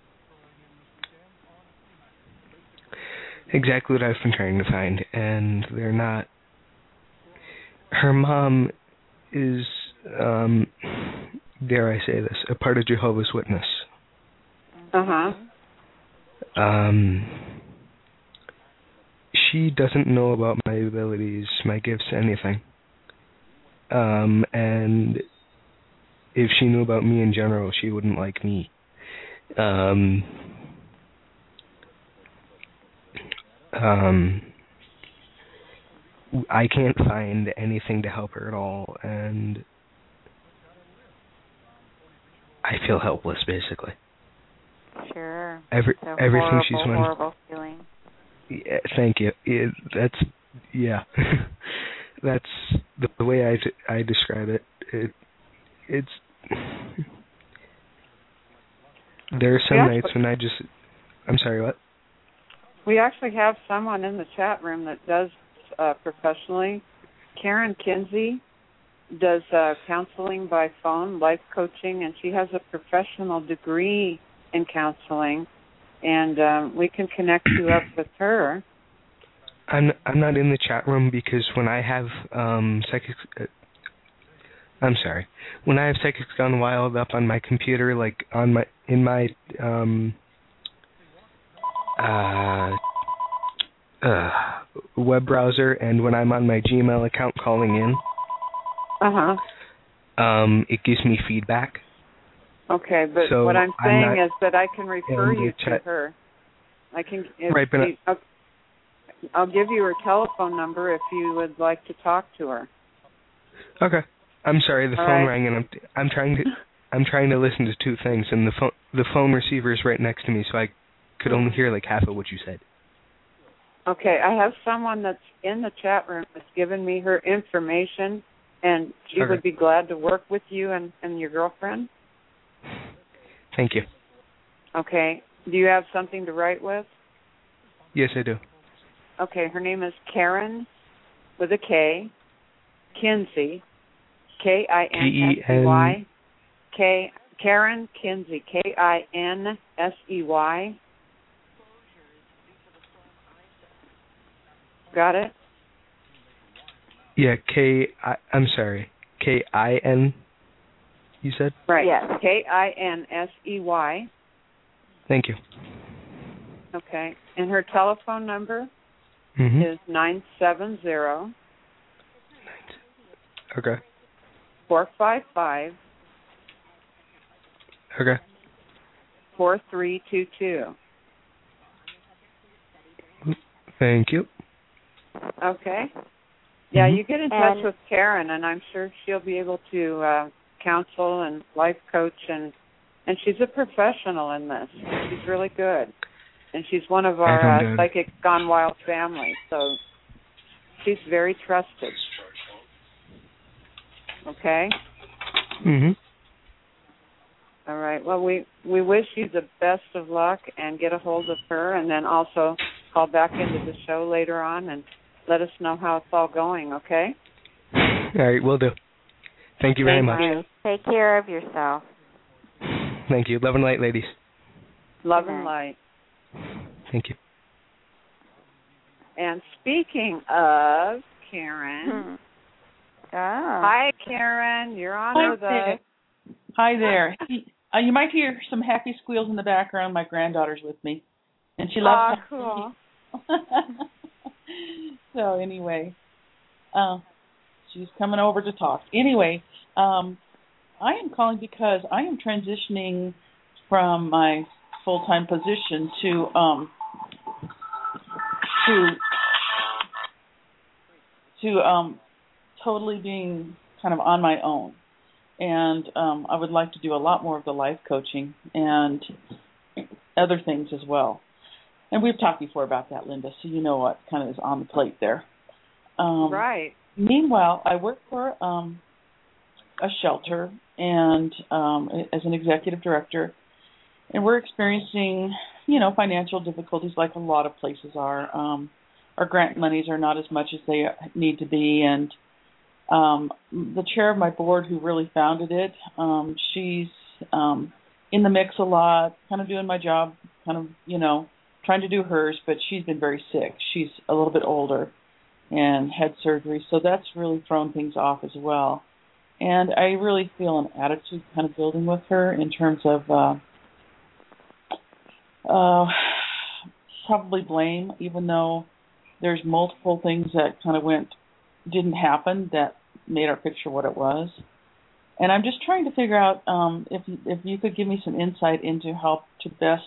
Exactly what I've been trying to find, and they're not. Her mom is, um, dare I say this, a part of Jehovah's Witness. Uh-huh. Um, she doesn't know about my abilities, my gifts, anything. Um, and if she knew about me in general, she wouldn't like me. Um... Um, I can't find anything to help her at all, and I feel helpless, basically. Sure. Every so everything horrible, she's won. Horrible feeling. Yeah, thank you. It, that's yeah. That's the, the way I, I describe it. It it's there are some yeah, nights when I just. I'm sorry. What? We actually have someone in the chat room that does uh, professionally. Karen Kinsey does uh, counseling by phone, life coaching, and she has a professional degree in counseling, and um, we can connect you up with her. I'm I'm not in the chat room because when I have um, psychics, uh, I'm sorry, when I have Psychics Gone Wild up on my computer, like on my in my um, uh, uh, web browser, and when I'm on my Gmail account calling in, uh huh, um, it gives me feedback. Okay, but so what I'm saying I'm is that I can refer you to her. I can. Right, but she, I'll, I'll give you her telephone number if you would like to talk to her. Okay. I'm sorry, the All phone right. rang, and I'm I'm trying to I'm trying to listen to two things, and the phone the phone receiver is right next to me, so I could only hear like half of what you said. Okay, I have someone that's in the chat room that's given me her information, and she Okay. would be glad to work with you and, and your girlfriend. Thank you. Okay. Do you have something to write with? Yes, I do. Okay, her name is Karen with a K, Kinsey, K I N S E Y, K Karen Kinsey, K I N S E Y. Got it? Yeah, K. I, I'm sorry, K I N. You said? Right. Yes. K I N S E Y. Thank you. Okay. And her telephone number Mm-hmm. is nine seven zero. Okay. Four five five. Okay. Four three two two. Thank you. Okay. Yeah, Mm-hmm. you get in And- touch with Karen, and I'm sure she'll be able to uh, counsel and life coach, and and she's a professional in this. She's really good, and she's one of our uh, Psychics Gone Wild family, so she's very trusted. Okay. Mhm. All right. Well, we we wish you the best of luck, and get a hold of her, and then also call back into the show later on and let us know how it's all going. Okay. All right, will do. Thank you very Thank much. you. Take care of yourself. Thank you. Love and light, ladies. Love Good and light. Thank you. And speaking of Karen, Hmm. Oh. hi Karen, you're on Hi with there. us. Hi there. Uh, you might hear some happy squeals in the background. My granddaughter's with me, and she loves. Oh, cool. So anyway, uh, she's coming over to talk. Anyway, um, I am calling because I am transitioning from my full-time position to um, to to um, totally being kind of on my own. And um, I would like to do a lot more of the life coaching and other things as well. And we've talked before about that, Linda, so you know what kind of is on the plate there. Um, Right. Meanwhile, I work for um, a shelter and um, as an executive director, and we're experiencing, you know, financial difficulties like a lot of places are. Um, our grant monies are not as much as they need to be, and um, the chair of my board, who really founded it, um, she's um, in the mix a lot, kind of doing my job, kind of, you know, trying to do hers, but she's been very sick. She's a little bit older and had surgery, so that's really thrown things off as well. And I really feel an attitude kind of building with her in terms of uh, uh, probably blame, even though there's multiple things that kind of went, didn't happen that made our picture what it was. And I'm just trying to figure out um, if if you could give me some insight into how to best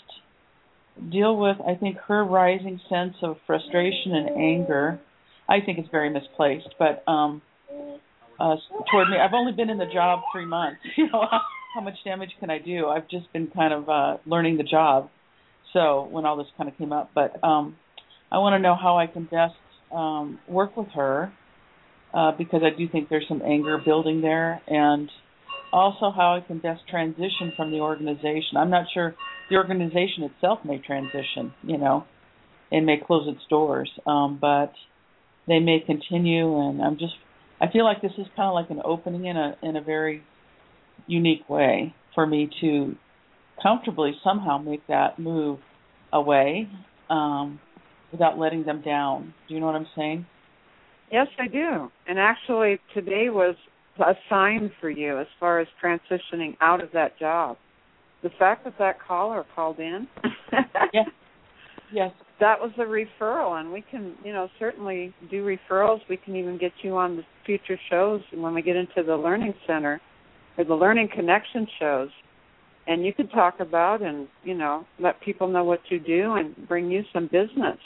deal with, I think, her rising sense of frustration and anger. I think it's very misplaced, but um, uh, toward me, I've only been in the job three months. You know, how, how much damage can I do? I've just been kind of uh, learning the job. So when all this kind of came up, but um, I want to know how I can best um, work with her uh, because I do think there's some anger building there, and also how I can best transition from the organization. I'm not sure the organization itself may transition, you know, and may close its doors, um, but they may continue. And I'm just, I feel like this is kind of like an opening in a in a very unique way for me to comfortably somehow make that move away um, without letting them down. Do you know what I'm saying? Yes, I do. And actually, today was a sign for you as far as transitioning out of that job. The fact that that caller called in, yes, yes, that was a referral, and we can, you know, certainly do referrals. We can even get you on the future shows when we get into the Learning Center or the Learning Connection shows, and you can talk about and, you know, let people know what you do and bring you some business.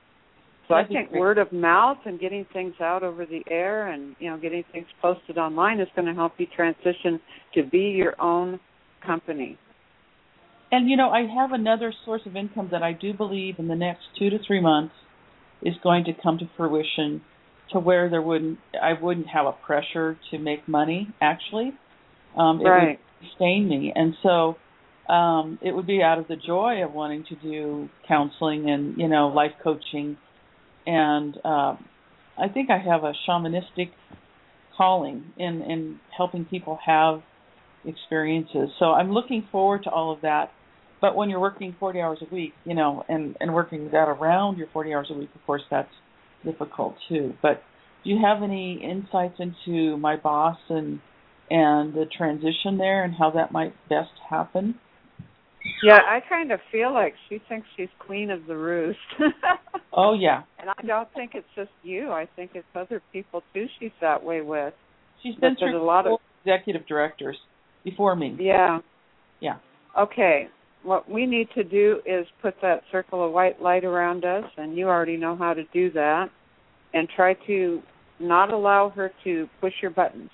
So I think word of mouth and getting things out over the air and, you know, getting things posted online is going to help you transition to be your own company. And, you know, I have another source of income that I do believe in the next two to three months is going to come to fruition to where there wouldn't, I wouldn't have a pressure to make money, actually. Um, it right. would sustain me. And so um, it would be out of the joy of wanting to do counseling and, you know, life coaching. And uh, I think I have a shamanistic calling in, in helping people have experiences. So I'm looking forward to all of that. But when you're working forty hours a week, you know, and, and working that around your forty hours a week, of course, that's difficult too. But do you have any insights into my boss and and the transition there and how that might best happen? Yeah, I kind of feel like she thinks she's queen of the roost. Oh, yeah. And I don't think it's just you. I think it's other people, too, she's that way with. She's been through a lot of executive directors before me. Yeah. Yeah. Okay. What we need to do is put that circle of white light around us, and you already know how to do that, and try to not allow her to push your buttons.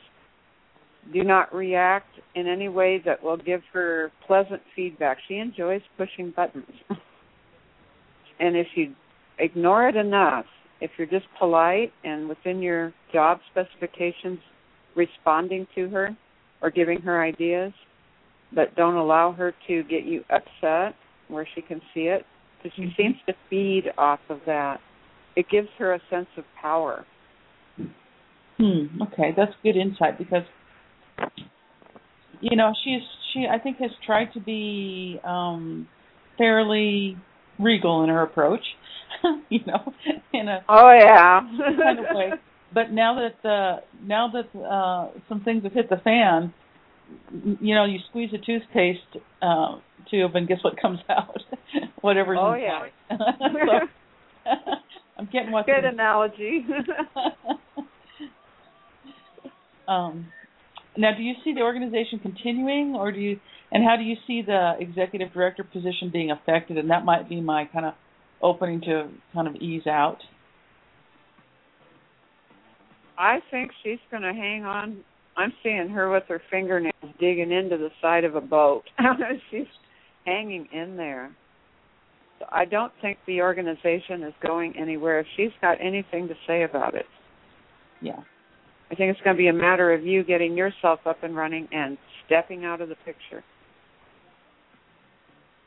Do not react in any way that will give her pleasant feedback. She enjoys pushing buttons. And if you ignore it enough, if you're just polite and within your job specifications responding to her or giving her ideas, but don't allow her to get you upset where she can see it, because she mm-hmm. seems to feed off of that. It gives her a sense of power. Hmm. Okay, that's good insight because, you know, she's she I think has tried to be um, fairly regal in her approach, you know, in a oh yeah kind of way. But now that uh, now that uh, some things have hit the fan, you know, you squeeze a toothpaste uh, tube and guess what comes out? Whatever's oh inside. yeah. So, I'm getting what's good analogy. um, now, do you see the organization continuing, or do you? And how do you see the executive director position being affected? And that might be my kind of opening to kind of ease out. I think she's going to hang on. I'm seeing her with her fingernails digging into the side of a boat. She's hanging in there. So I don't think the organization is going anywhere if she's got anything to say about it. Yeah. I think it's going to be a matter of you getting yourself up and running and stepping out of the picture.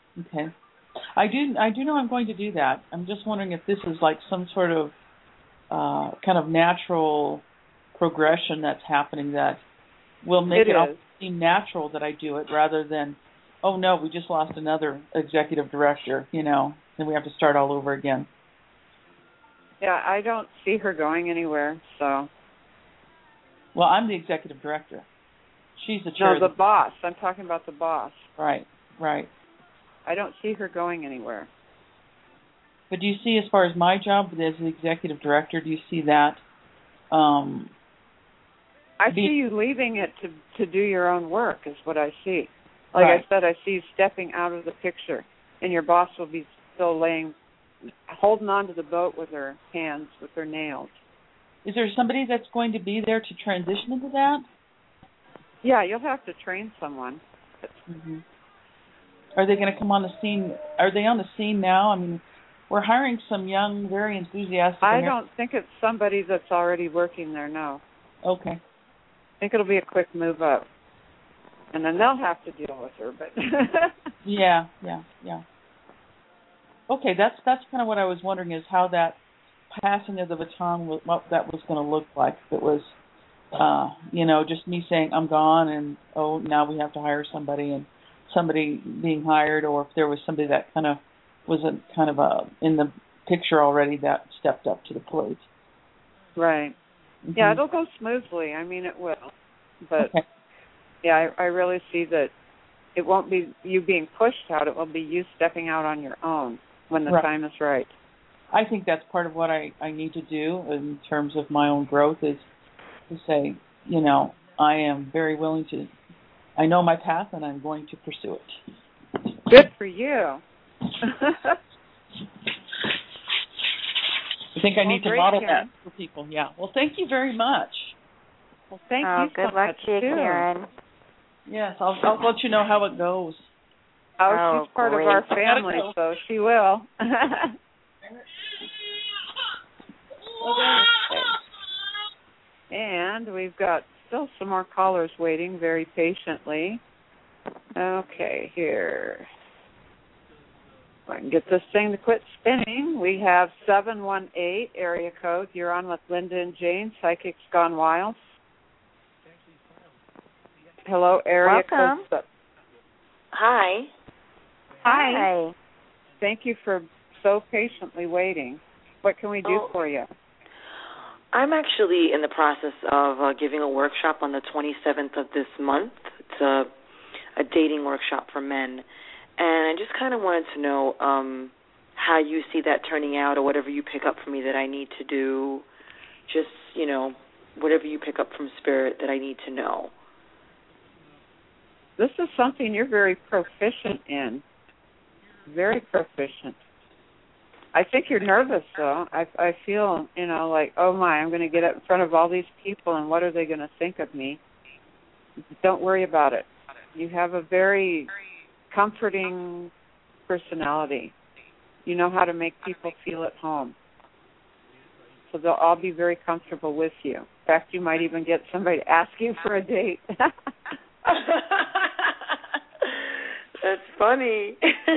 Okay. I do I do know I'm going to do that. I'm just wondering if this is like some sort of uh, kind of natural progression that's happening that will make it, it seem natural that I do it rather than, oh no, we just lost another executive director, you know, and we have to start all over again. Yeah, I don't see her going anywhere, so. Well, I'm the executive director. She's the chair. No, the, the boss. I'm talking about the boss. Right, right. I don't see her going anywhere. But do you see, as far as my job as the executive director, do you see that? Um, I be- see you leaving it to to do your own work is what I see. Like right. I said, I see you stepping out of the picture, and your boss will be still laying, holding onto the boat with her hands, with her nails. Is there somebody that's going to be there to transition into that? Yeah, you'll have to train someone. Mm-hmm. Are they going to come on the scene? Are they on the scene now? I mean, we're hiring some young, very enthusiastic. I American- don't think it's somebody that's already working there, no. Okay. I think it'll be a quick move up. And then they'll have to deal with her, but yeah, yeah, yeah. Okay, that's that's kind of what I was wondering is how that passing of the baton, was, what that was going to look like. If it was, uh, you know, just me saying I'm gone and, oh, now we have to hire somebody and somebody being hired, or if there was somebody that kind of was a, kind of a, in the picture already that stepped up to the plate. Right. Mm-hmm. Yeah, it'll go smoothly. I mean, it will. But, okay. yeah, I, I really see that it won't be you being pushed out. It will be you stepping out on your own when the right. time is right. I think that's part of what I, I need to do in terms of my own growth is to say, you know, I am very willing to, I know my path and I'm going to pursue it. Good for you. I think I well, need to great, model Karen. that for people. Yeah. Well, thank you very much. Well, thank oh, you good so luck much, to you, too. Karen. Yes, I'll, I'll let you know how it goes. Oh, oh she's part great. of our family, go. so she will. Okay. And we've got still some more callers waiting very patiently. Okay, here. If I can get this thing to quit spinning. We have seven one eight area code. You're on with Linda and Jane, Psychics Gone Wild. Hello, area Welcome. code. Hi. Hi. Hi. Thank you for so patiently waiting. What can we do oh, for you? I'm actually in the process of uh, giving a workshop on the twenty-seventh of this month. It's a, a dating workshop for men. And I just kind of wanted to know um, how you see that turning out, or whatever you pick up for me that I need to do. Just, you know, whatever you pick up from Spirit that I need to know. This is something you're very proficient in. Very proficient. I think you're nervous, though. I, I feel, you know, like, oh, my, I'm going to get up in front of all these people, and what are they going to think of me? Don't worry about it. You have a very comforting personality. You know how to make people feel at home. So they'll all be very comfortable with you. In fact, you might even get somebody to ask you for a date. That's funny.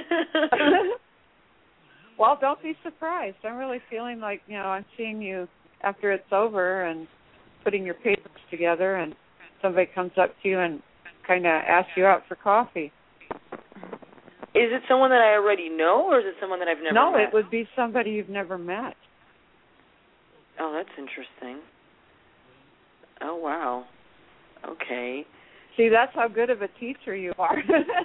Well, don't be surprised. I'm really feeling like, you know, I'm seeing you after it's over and putting your papers together, and somebody comes up to you and kind of asks you out for coffee. Is it someone that I already know, or is it someone that I've never no, met? No, it would be somebody you've never met. Oh, that's interesting. Oh, wow. Okay. See, that's how good of a teacher you are.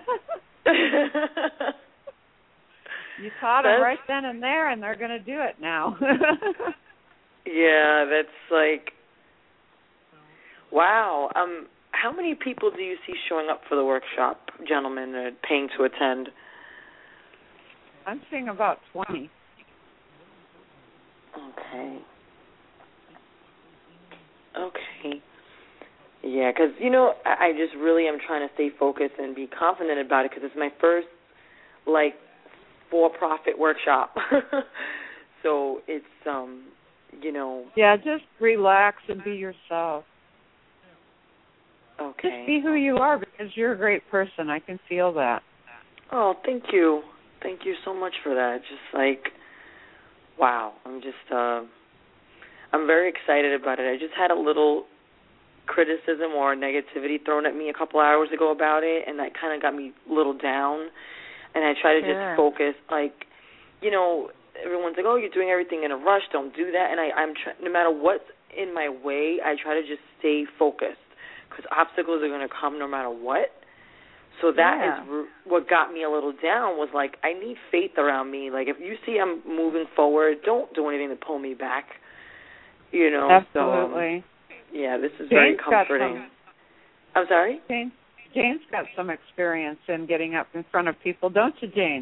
You taught them right then and there, and they're going to do it now. Yeah, that's like, wow. Um, how many people do you see showing up for the workshop, gentlemen, uh, paying to attend? I'm seeing about twenty. Okay. Okay. Yeah, because, you know, I, I just really am trying to stay focused and be confident about it, because it's my first, like, for-profit workshop. So it's, um, you know. Yeah, just relax and be yourself. Okay. Just be who you are, because you're a great person. I can feel that. Oh, thank you. Thank you so much for that. Just like, wow. I'm just, uh, I'm very excited about it. I just had a little criticism or negativity thrown at me a couple hours ago about it, and that kind of got me a little down. And I try to sure. just focus, like, you know, everyone's like, oh, you're doing everything in a rush, don't do that. And I, I'm try- no matter what's in my way, I try to just stay focused, because obstacles are going to come no matter what. So that yeah. is r- what got me a little down, was like, I need faith around me. Like, if you see I'm moving forward, don't do anything to pull me back. You know? Absolutely. So, um, yeah, this is Jane's very got comforting. some, I'm sorry? Jane, Jane's got some experience in getting up in front of people, don't you, Jane?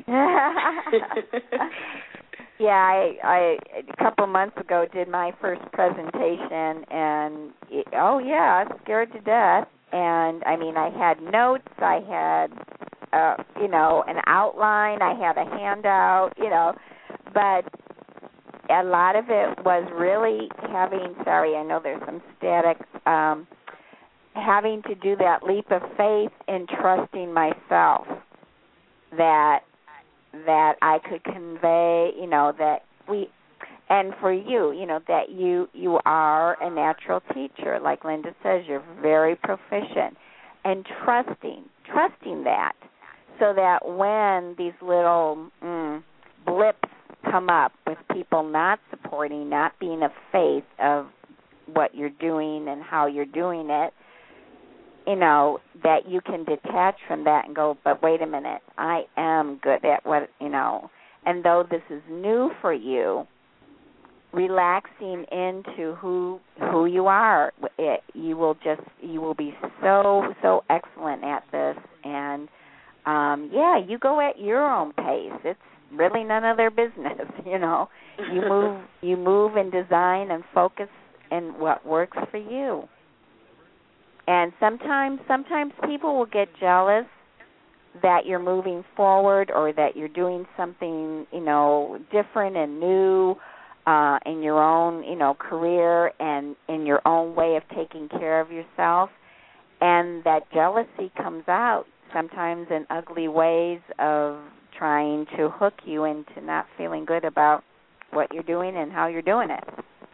Yeah, I, I a couple months ago did my first presentation, and it, oh yeah, I was scared to death. And I mean, I had notes, I had, uh, you know, an outline, I had a handout, you know, but a lot of it was really having. Sorry, I know there's some static. Um, having to do that leap of faith in trusting myself that. that I could convey, you know, that we, and for you, you know, that you you are a natural teacher. Like Linda says, you're very proficient. And trusting, trusting that, so that when these little mm, blips come up with people not supporting, not being of faith of what you're doing and how you're doing it, you know, that you can detach from that and go, but wait a minute, I am good at what, you know. And though this is new for you, relaxing into who who you are, it, you will just, you will be so, so excellent at this. And, um, yeah, you go at your own pace. It's really none of their business, you know. You move, you move and design and focus in what works for you. And sometimes sometimes people will get jealous that you're moving forward or that you're doing something, you know, different and new uh, in your own, you know, career and in your own way of taking care of yourself. And that jealousy comes out sometimes in ugly ways of trying to hook you into not feeling good about what you're doing and how you're doing it.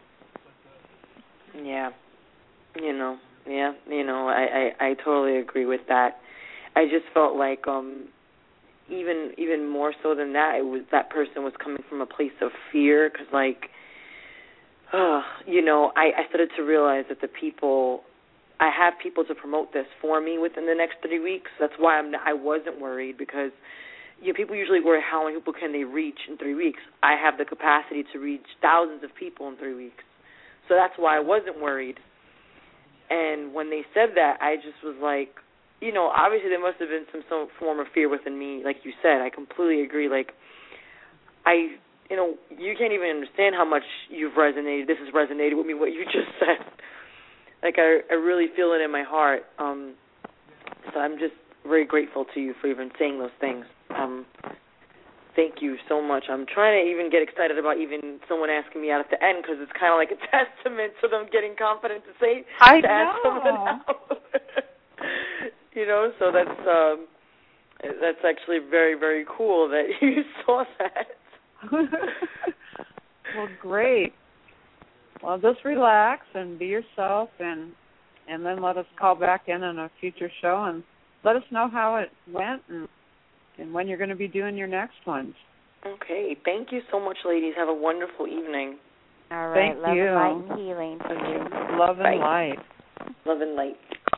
Yeah, you know. Yeah, you know, I, I, I totally agree with that. I just felt like um, even even more so than that, it was that person was coming from a place of fear, because, like, uh, you know, I, I started to realize that the people, I have people to promote this for me within the next three weeks. That's why I'm, I wasn't worried, because, you know, people usually worry how many people can they reach in three weeks. I have the capacity to reach thousands of people in three weeks. So that's why I wasn't worried. And when they said that, I just was like, you know, obviously there must have been some, some form of fear within me, like you said. I completely agree. Like, I, you know, you can't even understand how much you've resonated. This has resonated with me, what you just said. Like, I, I really feel it in my heart. Um, so I'm just very grateful to you for even saying those things. Um, thank you so much. I'm trying to even get excited about even someone asking me out at the end, because it's kind of like a testament to them getting confident to say, I to know. ask someone out. You know, so that's um, that's actually very, very cool that you saw that. Well, great. Well, just relax and be yourself, and and then let us call back in on a future show and let us know how it went and and when you're going to be doing your next ones. Okay. Thank you so much, ladies. Have a wonderful evening. All right. Thank Love you. and light and healing to you. Love and Bye. light. Love and light.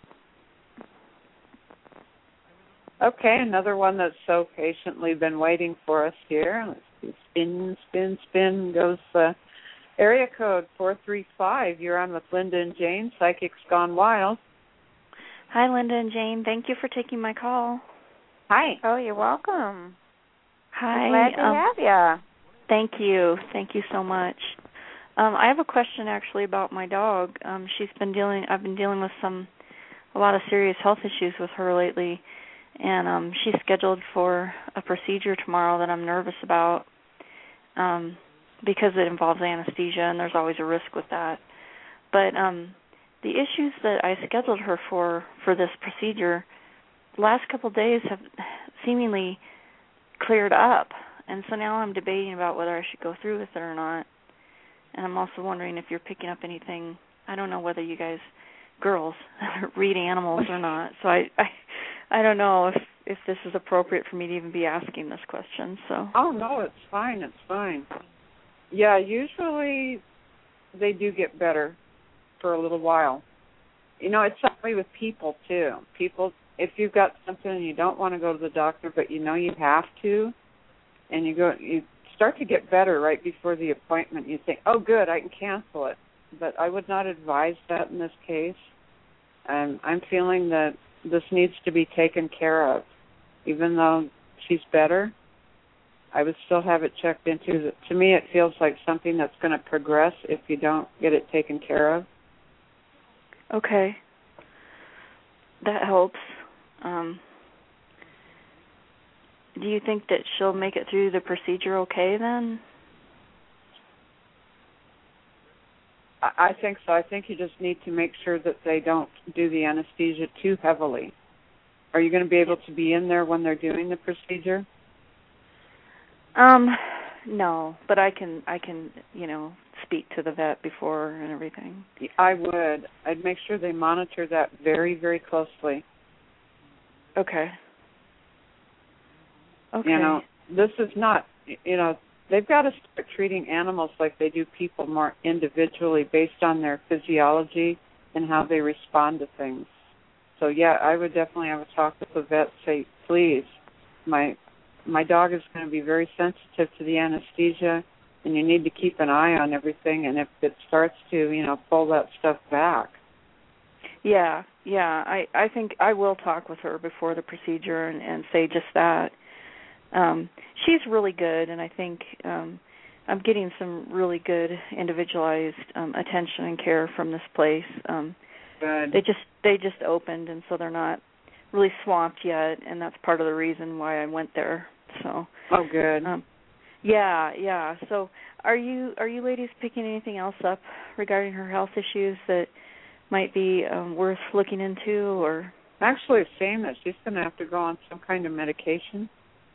Okay, another one that's so patiently been waiting for us here. Let's see. Spin, spin, spin goes uh, area code four three five. You're on with Linda and Jane, Psychics Gone Wild. Hi, Linda and Jane. Thank you for taking my call. Hi. Oh, you're welcome. Hi. Glad to um, have you. Thank you. Thank you so much. Um, I have a question actually about my dog. Um, she's been dealing. I've been dealing with some, a lot of serious health issues with her lately, and um, she's scheduled for a procedure tomorrow that I'm nervous about um, because it involves anesthesia, and there's always a risk with that. But um, the issues that I scheduled her for for this procedure, the last couple of days have seemingly cleared up. And so now I'm debating about whether I should go through with it or not. And I'm also wondering if you're picking up anything. I don't know whether you guys, girls, read animals or not. So I, I, I don't know if, if this is appropriate for me to even be asking this question. So. Oh, no, it's fine. It's fine. Yeah, usually they do get better for a little while. You know, it's that way with people, too. People, if you've got something and you don't want to go to the doctor, but you know you have to, and you go, you start to get better right before the appointment. You think, oh, good, I can cancel it. But I would not advise that in this case. Um, I'm feeling that this needs to be taken care of. Even though she's better, I would still have it checked into. To me, it feels like something that's going to progress if you don't get it taken care of. Okay. That helps. Um, do you think that she'll make it through the procedure okay then? I think so. I think you just need to make sure that they don't do the anesthesia too heavily. Are you going to be able to be in there when they're doing the procedure? Um, no, but I can, I can, you know, speak to the vet before and everything. I would. I'd make sure they monitor that very, very closely. Okay. Okay. You know, this is not, you know, they've got to start treating animals like they do people more individually based on their physiology and how they respond to things. So, yeah, I would definitely have a talk with the vet, say, please, my my dog is going to be very sensitive to the anesthesia, and you need to keep an eye on everything, and if it starts to, you know, pull that stuff back. Yeah, yeah, I, I think I will talk with her before the procedure and, and say just that. Um, she's really good, and I think um, I'm getting some really good individualized um, attention and care from this place. Um, good. They just they just opened, and so they're not really swamped yet, and that's part of the reason why I went there. So. Oh, good. Um, yeah, yeah. So, are you are you ladies picking anything else up regarding her health issues that might be um, worth looking into, or? Actually, it's saying that she's going to have to go on some kind of medication.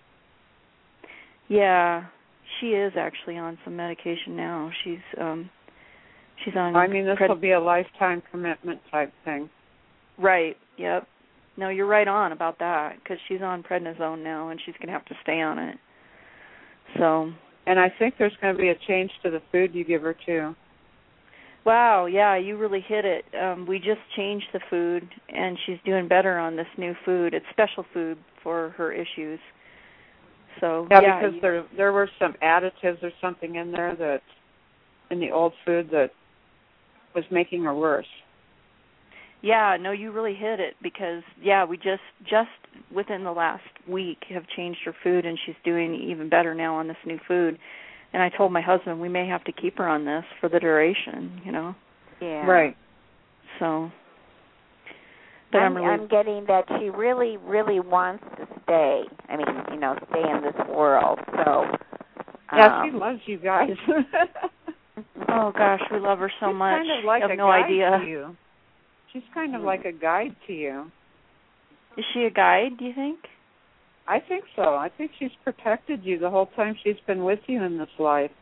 Yeah, she is actually on some medication now. She's um, she's on. I mean, this pred- will be a lifetime commitment type thing. Right. Yep. No, you're right on about that because she's on prednisone now, and she's going to have to stay on it. So. And I think there's going to be a change to the food you give her too. Wow. Yeah, you really hit it. Um, we just changed the food, and she's doing better on this new food. It's special food for her issues. So yeah, yeah because you, there there were some additives or something in there that in the old food that was making her worse. Yeah, no, you really hit it because yeah, we just just within the last week have changed her food, and she's doing even better now on this new food. And I told my husband we may have to keep her on this for the duration, you know. Yeah. Right. So. But I'm, I'm, really... I'm getting that she really, really wants to stay. I mean, you know, stay in this world. So. Yeah, um, she loves you guys. Oh gosh, we love her so She's much. kind of like I have a no guide idea. to you. She's kind of like a guide to you. Is she a guide, do you think? I think so. I think she's protected you the whole time she's been with you in this life.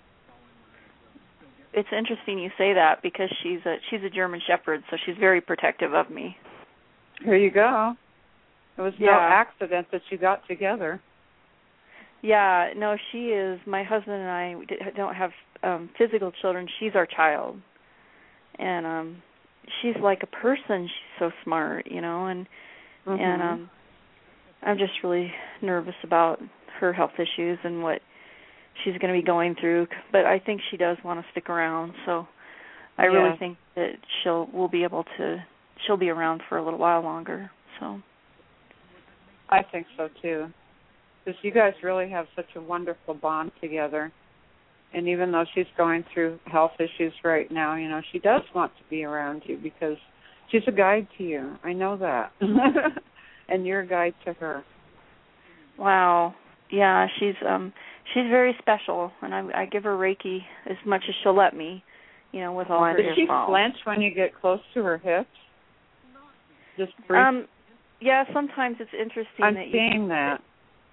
It's interesting you say that because she's a she's a German Shepherd, so she's very protective of me. Here you go. It was Yeah. no accident that you got together. Yeah, no, she is. My husband and I we don't have um, physical children. She's our child, and um, she's like a person. She's so smart, you know, and Mm-hmm. and um, I'm just really nervous about her health issues and what she's going to be going through. But I think she does want to stick around, so I Yeah. really think that she'll we'll be able to. She'll be around for a little while longer. So I think so too, because you guys really have such a wonderful bond together. And even though she's going through health issues right now, you know, she does want to be around you because she's a guide to you. I know that. And you're a guide to her. wow, yeah, she's um she's very special, and I, I give her Reiki as much as she'll let me, you know, with all her Does she earphones. flinch when you get close to her hips? Just brief. Um, yeah, sometimes it's interesting I'm that you seeing that.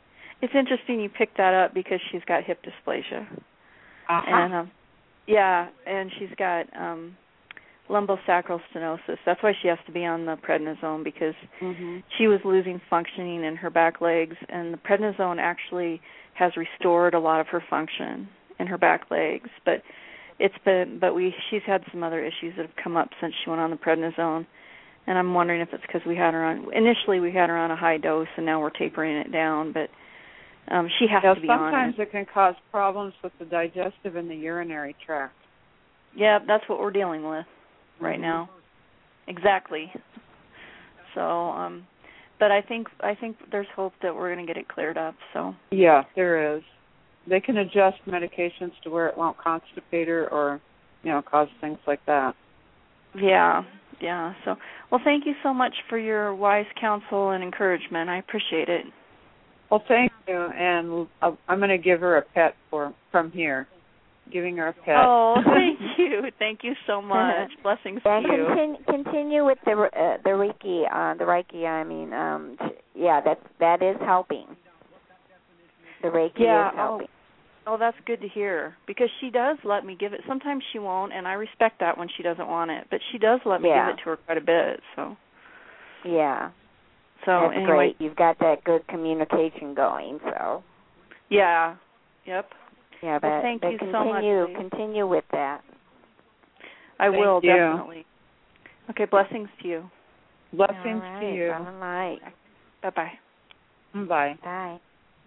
it's interesting you picked that up because she's got hip dysplasia. Uh-huh. And um, yeah, and she's got um, lumbosacral stenosis. That's why she has to be on the prednisone because mm-hmm. she was losing functioning in her back legs, and the prednisone actually has restored a lot of her function in her back legs. But it's been, but we she's had some other issues that have come up since she went on the prednisone, and I'm wondering if it's because we had her on initially we had her on a high dose, and now we're tapering it down, but. Um, she has now, to be on it. Sometimes it can cause problems with the digestive and the urinary tract. Yeah, that's what we're dealing with right mm-hmm. now. Exactly. So, um, but I think I think there's hope that we're going to get it cleared up. So. Yeah, there is. They can adjust medications to where it won't constipate her or, you know, cause things like that. Yeah, yeah. So, well, thank you so much for your wise counsel and encouragement. I appreciate it. Well, thank you, and I'm going to give her a pet for from here. Giving her a pet. Oh, thank you, thank you so much. Blessings to and you. Continue, continue with the uh, the Reiki, uh, the Reiki. I mean, um, yeah, that that is helping. The Reiki yeah, is helping. Oh, oh, that's good to hear because she does let me give it. Sometimes she won't, and I respect that when she doesn't want it. But she does let me yeah. give it to her quite a bit. So. Yeah. So That's anyway, great. You've got that good communication going. So. Yeah. Yep. Yeah, but, well, thank but you continue, so much. Continue with that. I thank will you. definitely. Okay. Blessings to you. Blessings right, to you. Bye. Bye. Bye. Bye. Bye.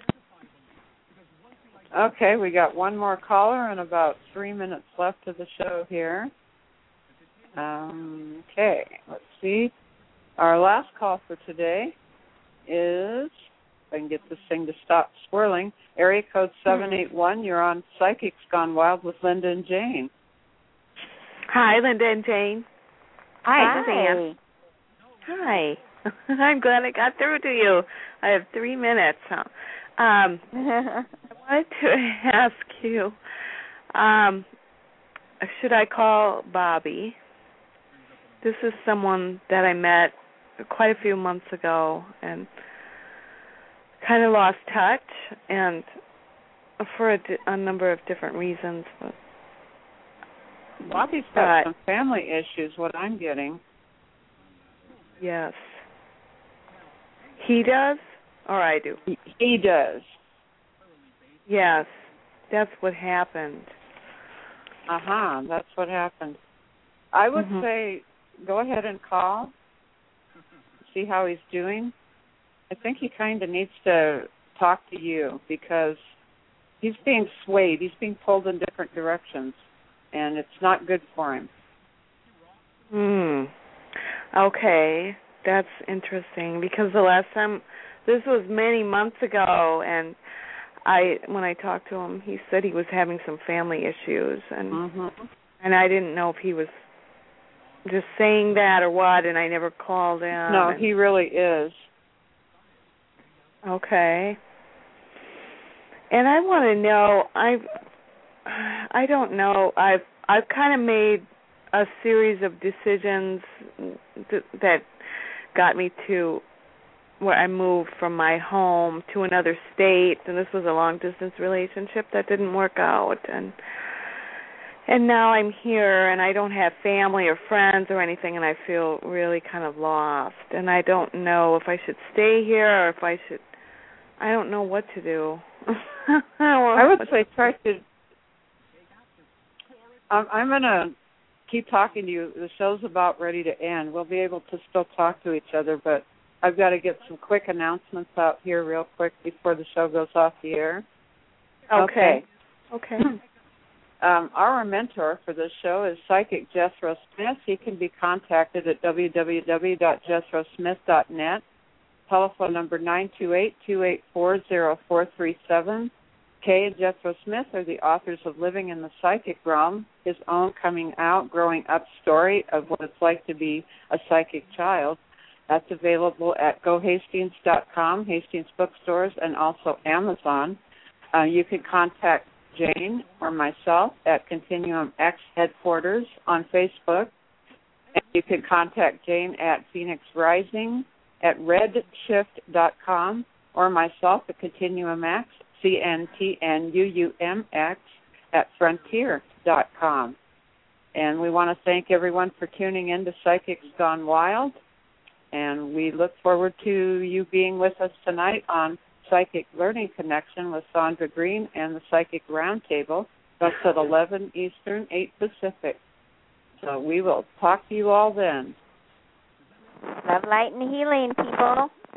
Okay, we got one more caller and about three minutes left of the show here. Um, okay, let's see. Our last call for today is, if I can get this thing to stop swirling, area code seven eight one. You're on Psychics Gone Wild with Linda and Jane. Hi, Linda and Jane. Hi. This is Ann. Hi. I'm glad I got through to you. I have three minutes. Huh? Um, I wanted to ask you, um, should I call Bobby? This is someone that I met quite a few months ago and kind of lost touch, and for a, a number of different reasons. But, Bobby's got some family issues, what I'm getting. Yes. He does, or I do? He, he does. Yes, that's what happened. Uh-huh, that's what happened. I would mm-hmm. say go ahead and call. See how he's doing. I think he kind of needs to talk to you because he's being swayed. He's being pulled in different directions, and it's not good for him. Hmm. Okay, that's interesting because the last time, this was many months ago, and I when I talked to him, he said he was having some family issues, and mm-hmm. and I didn't know if he was just saying that or what, and I never called him. No, and, he really is. Okay. And I want to know, I've, I don't know, I've I've kind of made a series of decisions th- that got me to where I moved from my home to another state, and this was a long-distance relationship that didn't work out, and and now I'm here, and I don't have family or friends or anything, and I feel really kind of lost, and I don't know if I should stay here or if I should, I don't know what to do. I would say try to, um, I'm going to keep talking to you. The show's about ready to end. We'll be able to still talk to each other, but I've got to get some quick announcements out here real quick before the show goes off the air. Okay. Okay. Okay. Um, our mentor for this show is Psychic Jethro Smith. He can be contacted at w w w dot jethro smith dot net. Telephone number nine two eight, two eight four, zero four three seven. Kay and Jethro Smith are the authors of Living in the Psychic Realm, his own coming out, growing up story of what it's like to be a psychic child. That's available at go hastings dot com, Hastings Bookstores, and also Amazon. Uh, you can contact Jane or myself at Continuum X Headquarters on Facebook. And you can contact Jane at Phoenix Rising at redshift dot com or myself at Continuum X, C N T N U U M X, at frontier dot com. And we want to thank everyone for tuning in to Psychics Gone Wild. And we look forward to you being with us tonight on Psychic Learning Connection with Sandra Green and the Psychic Roundtable. That's at eleven Eastern, eight Pacific. So we will talk to you all then. Love, light, and healing, people.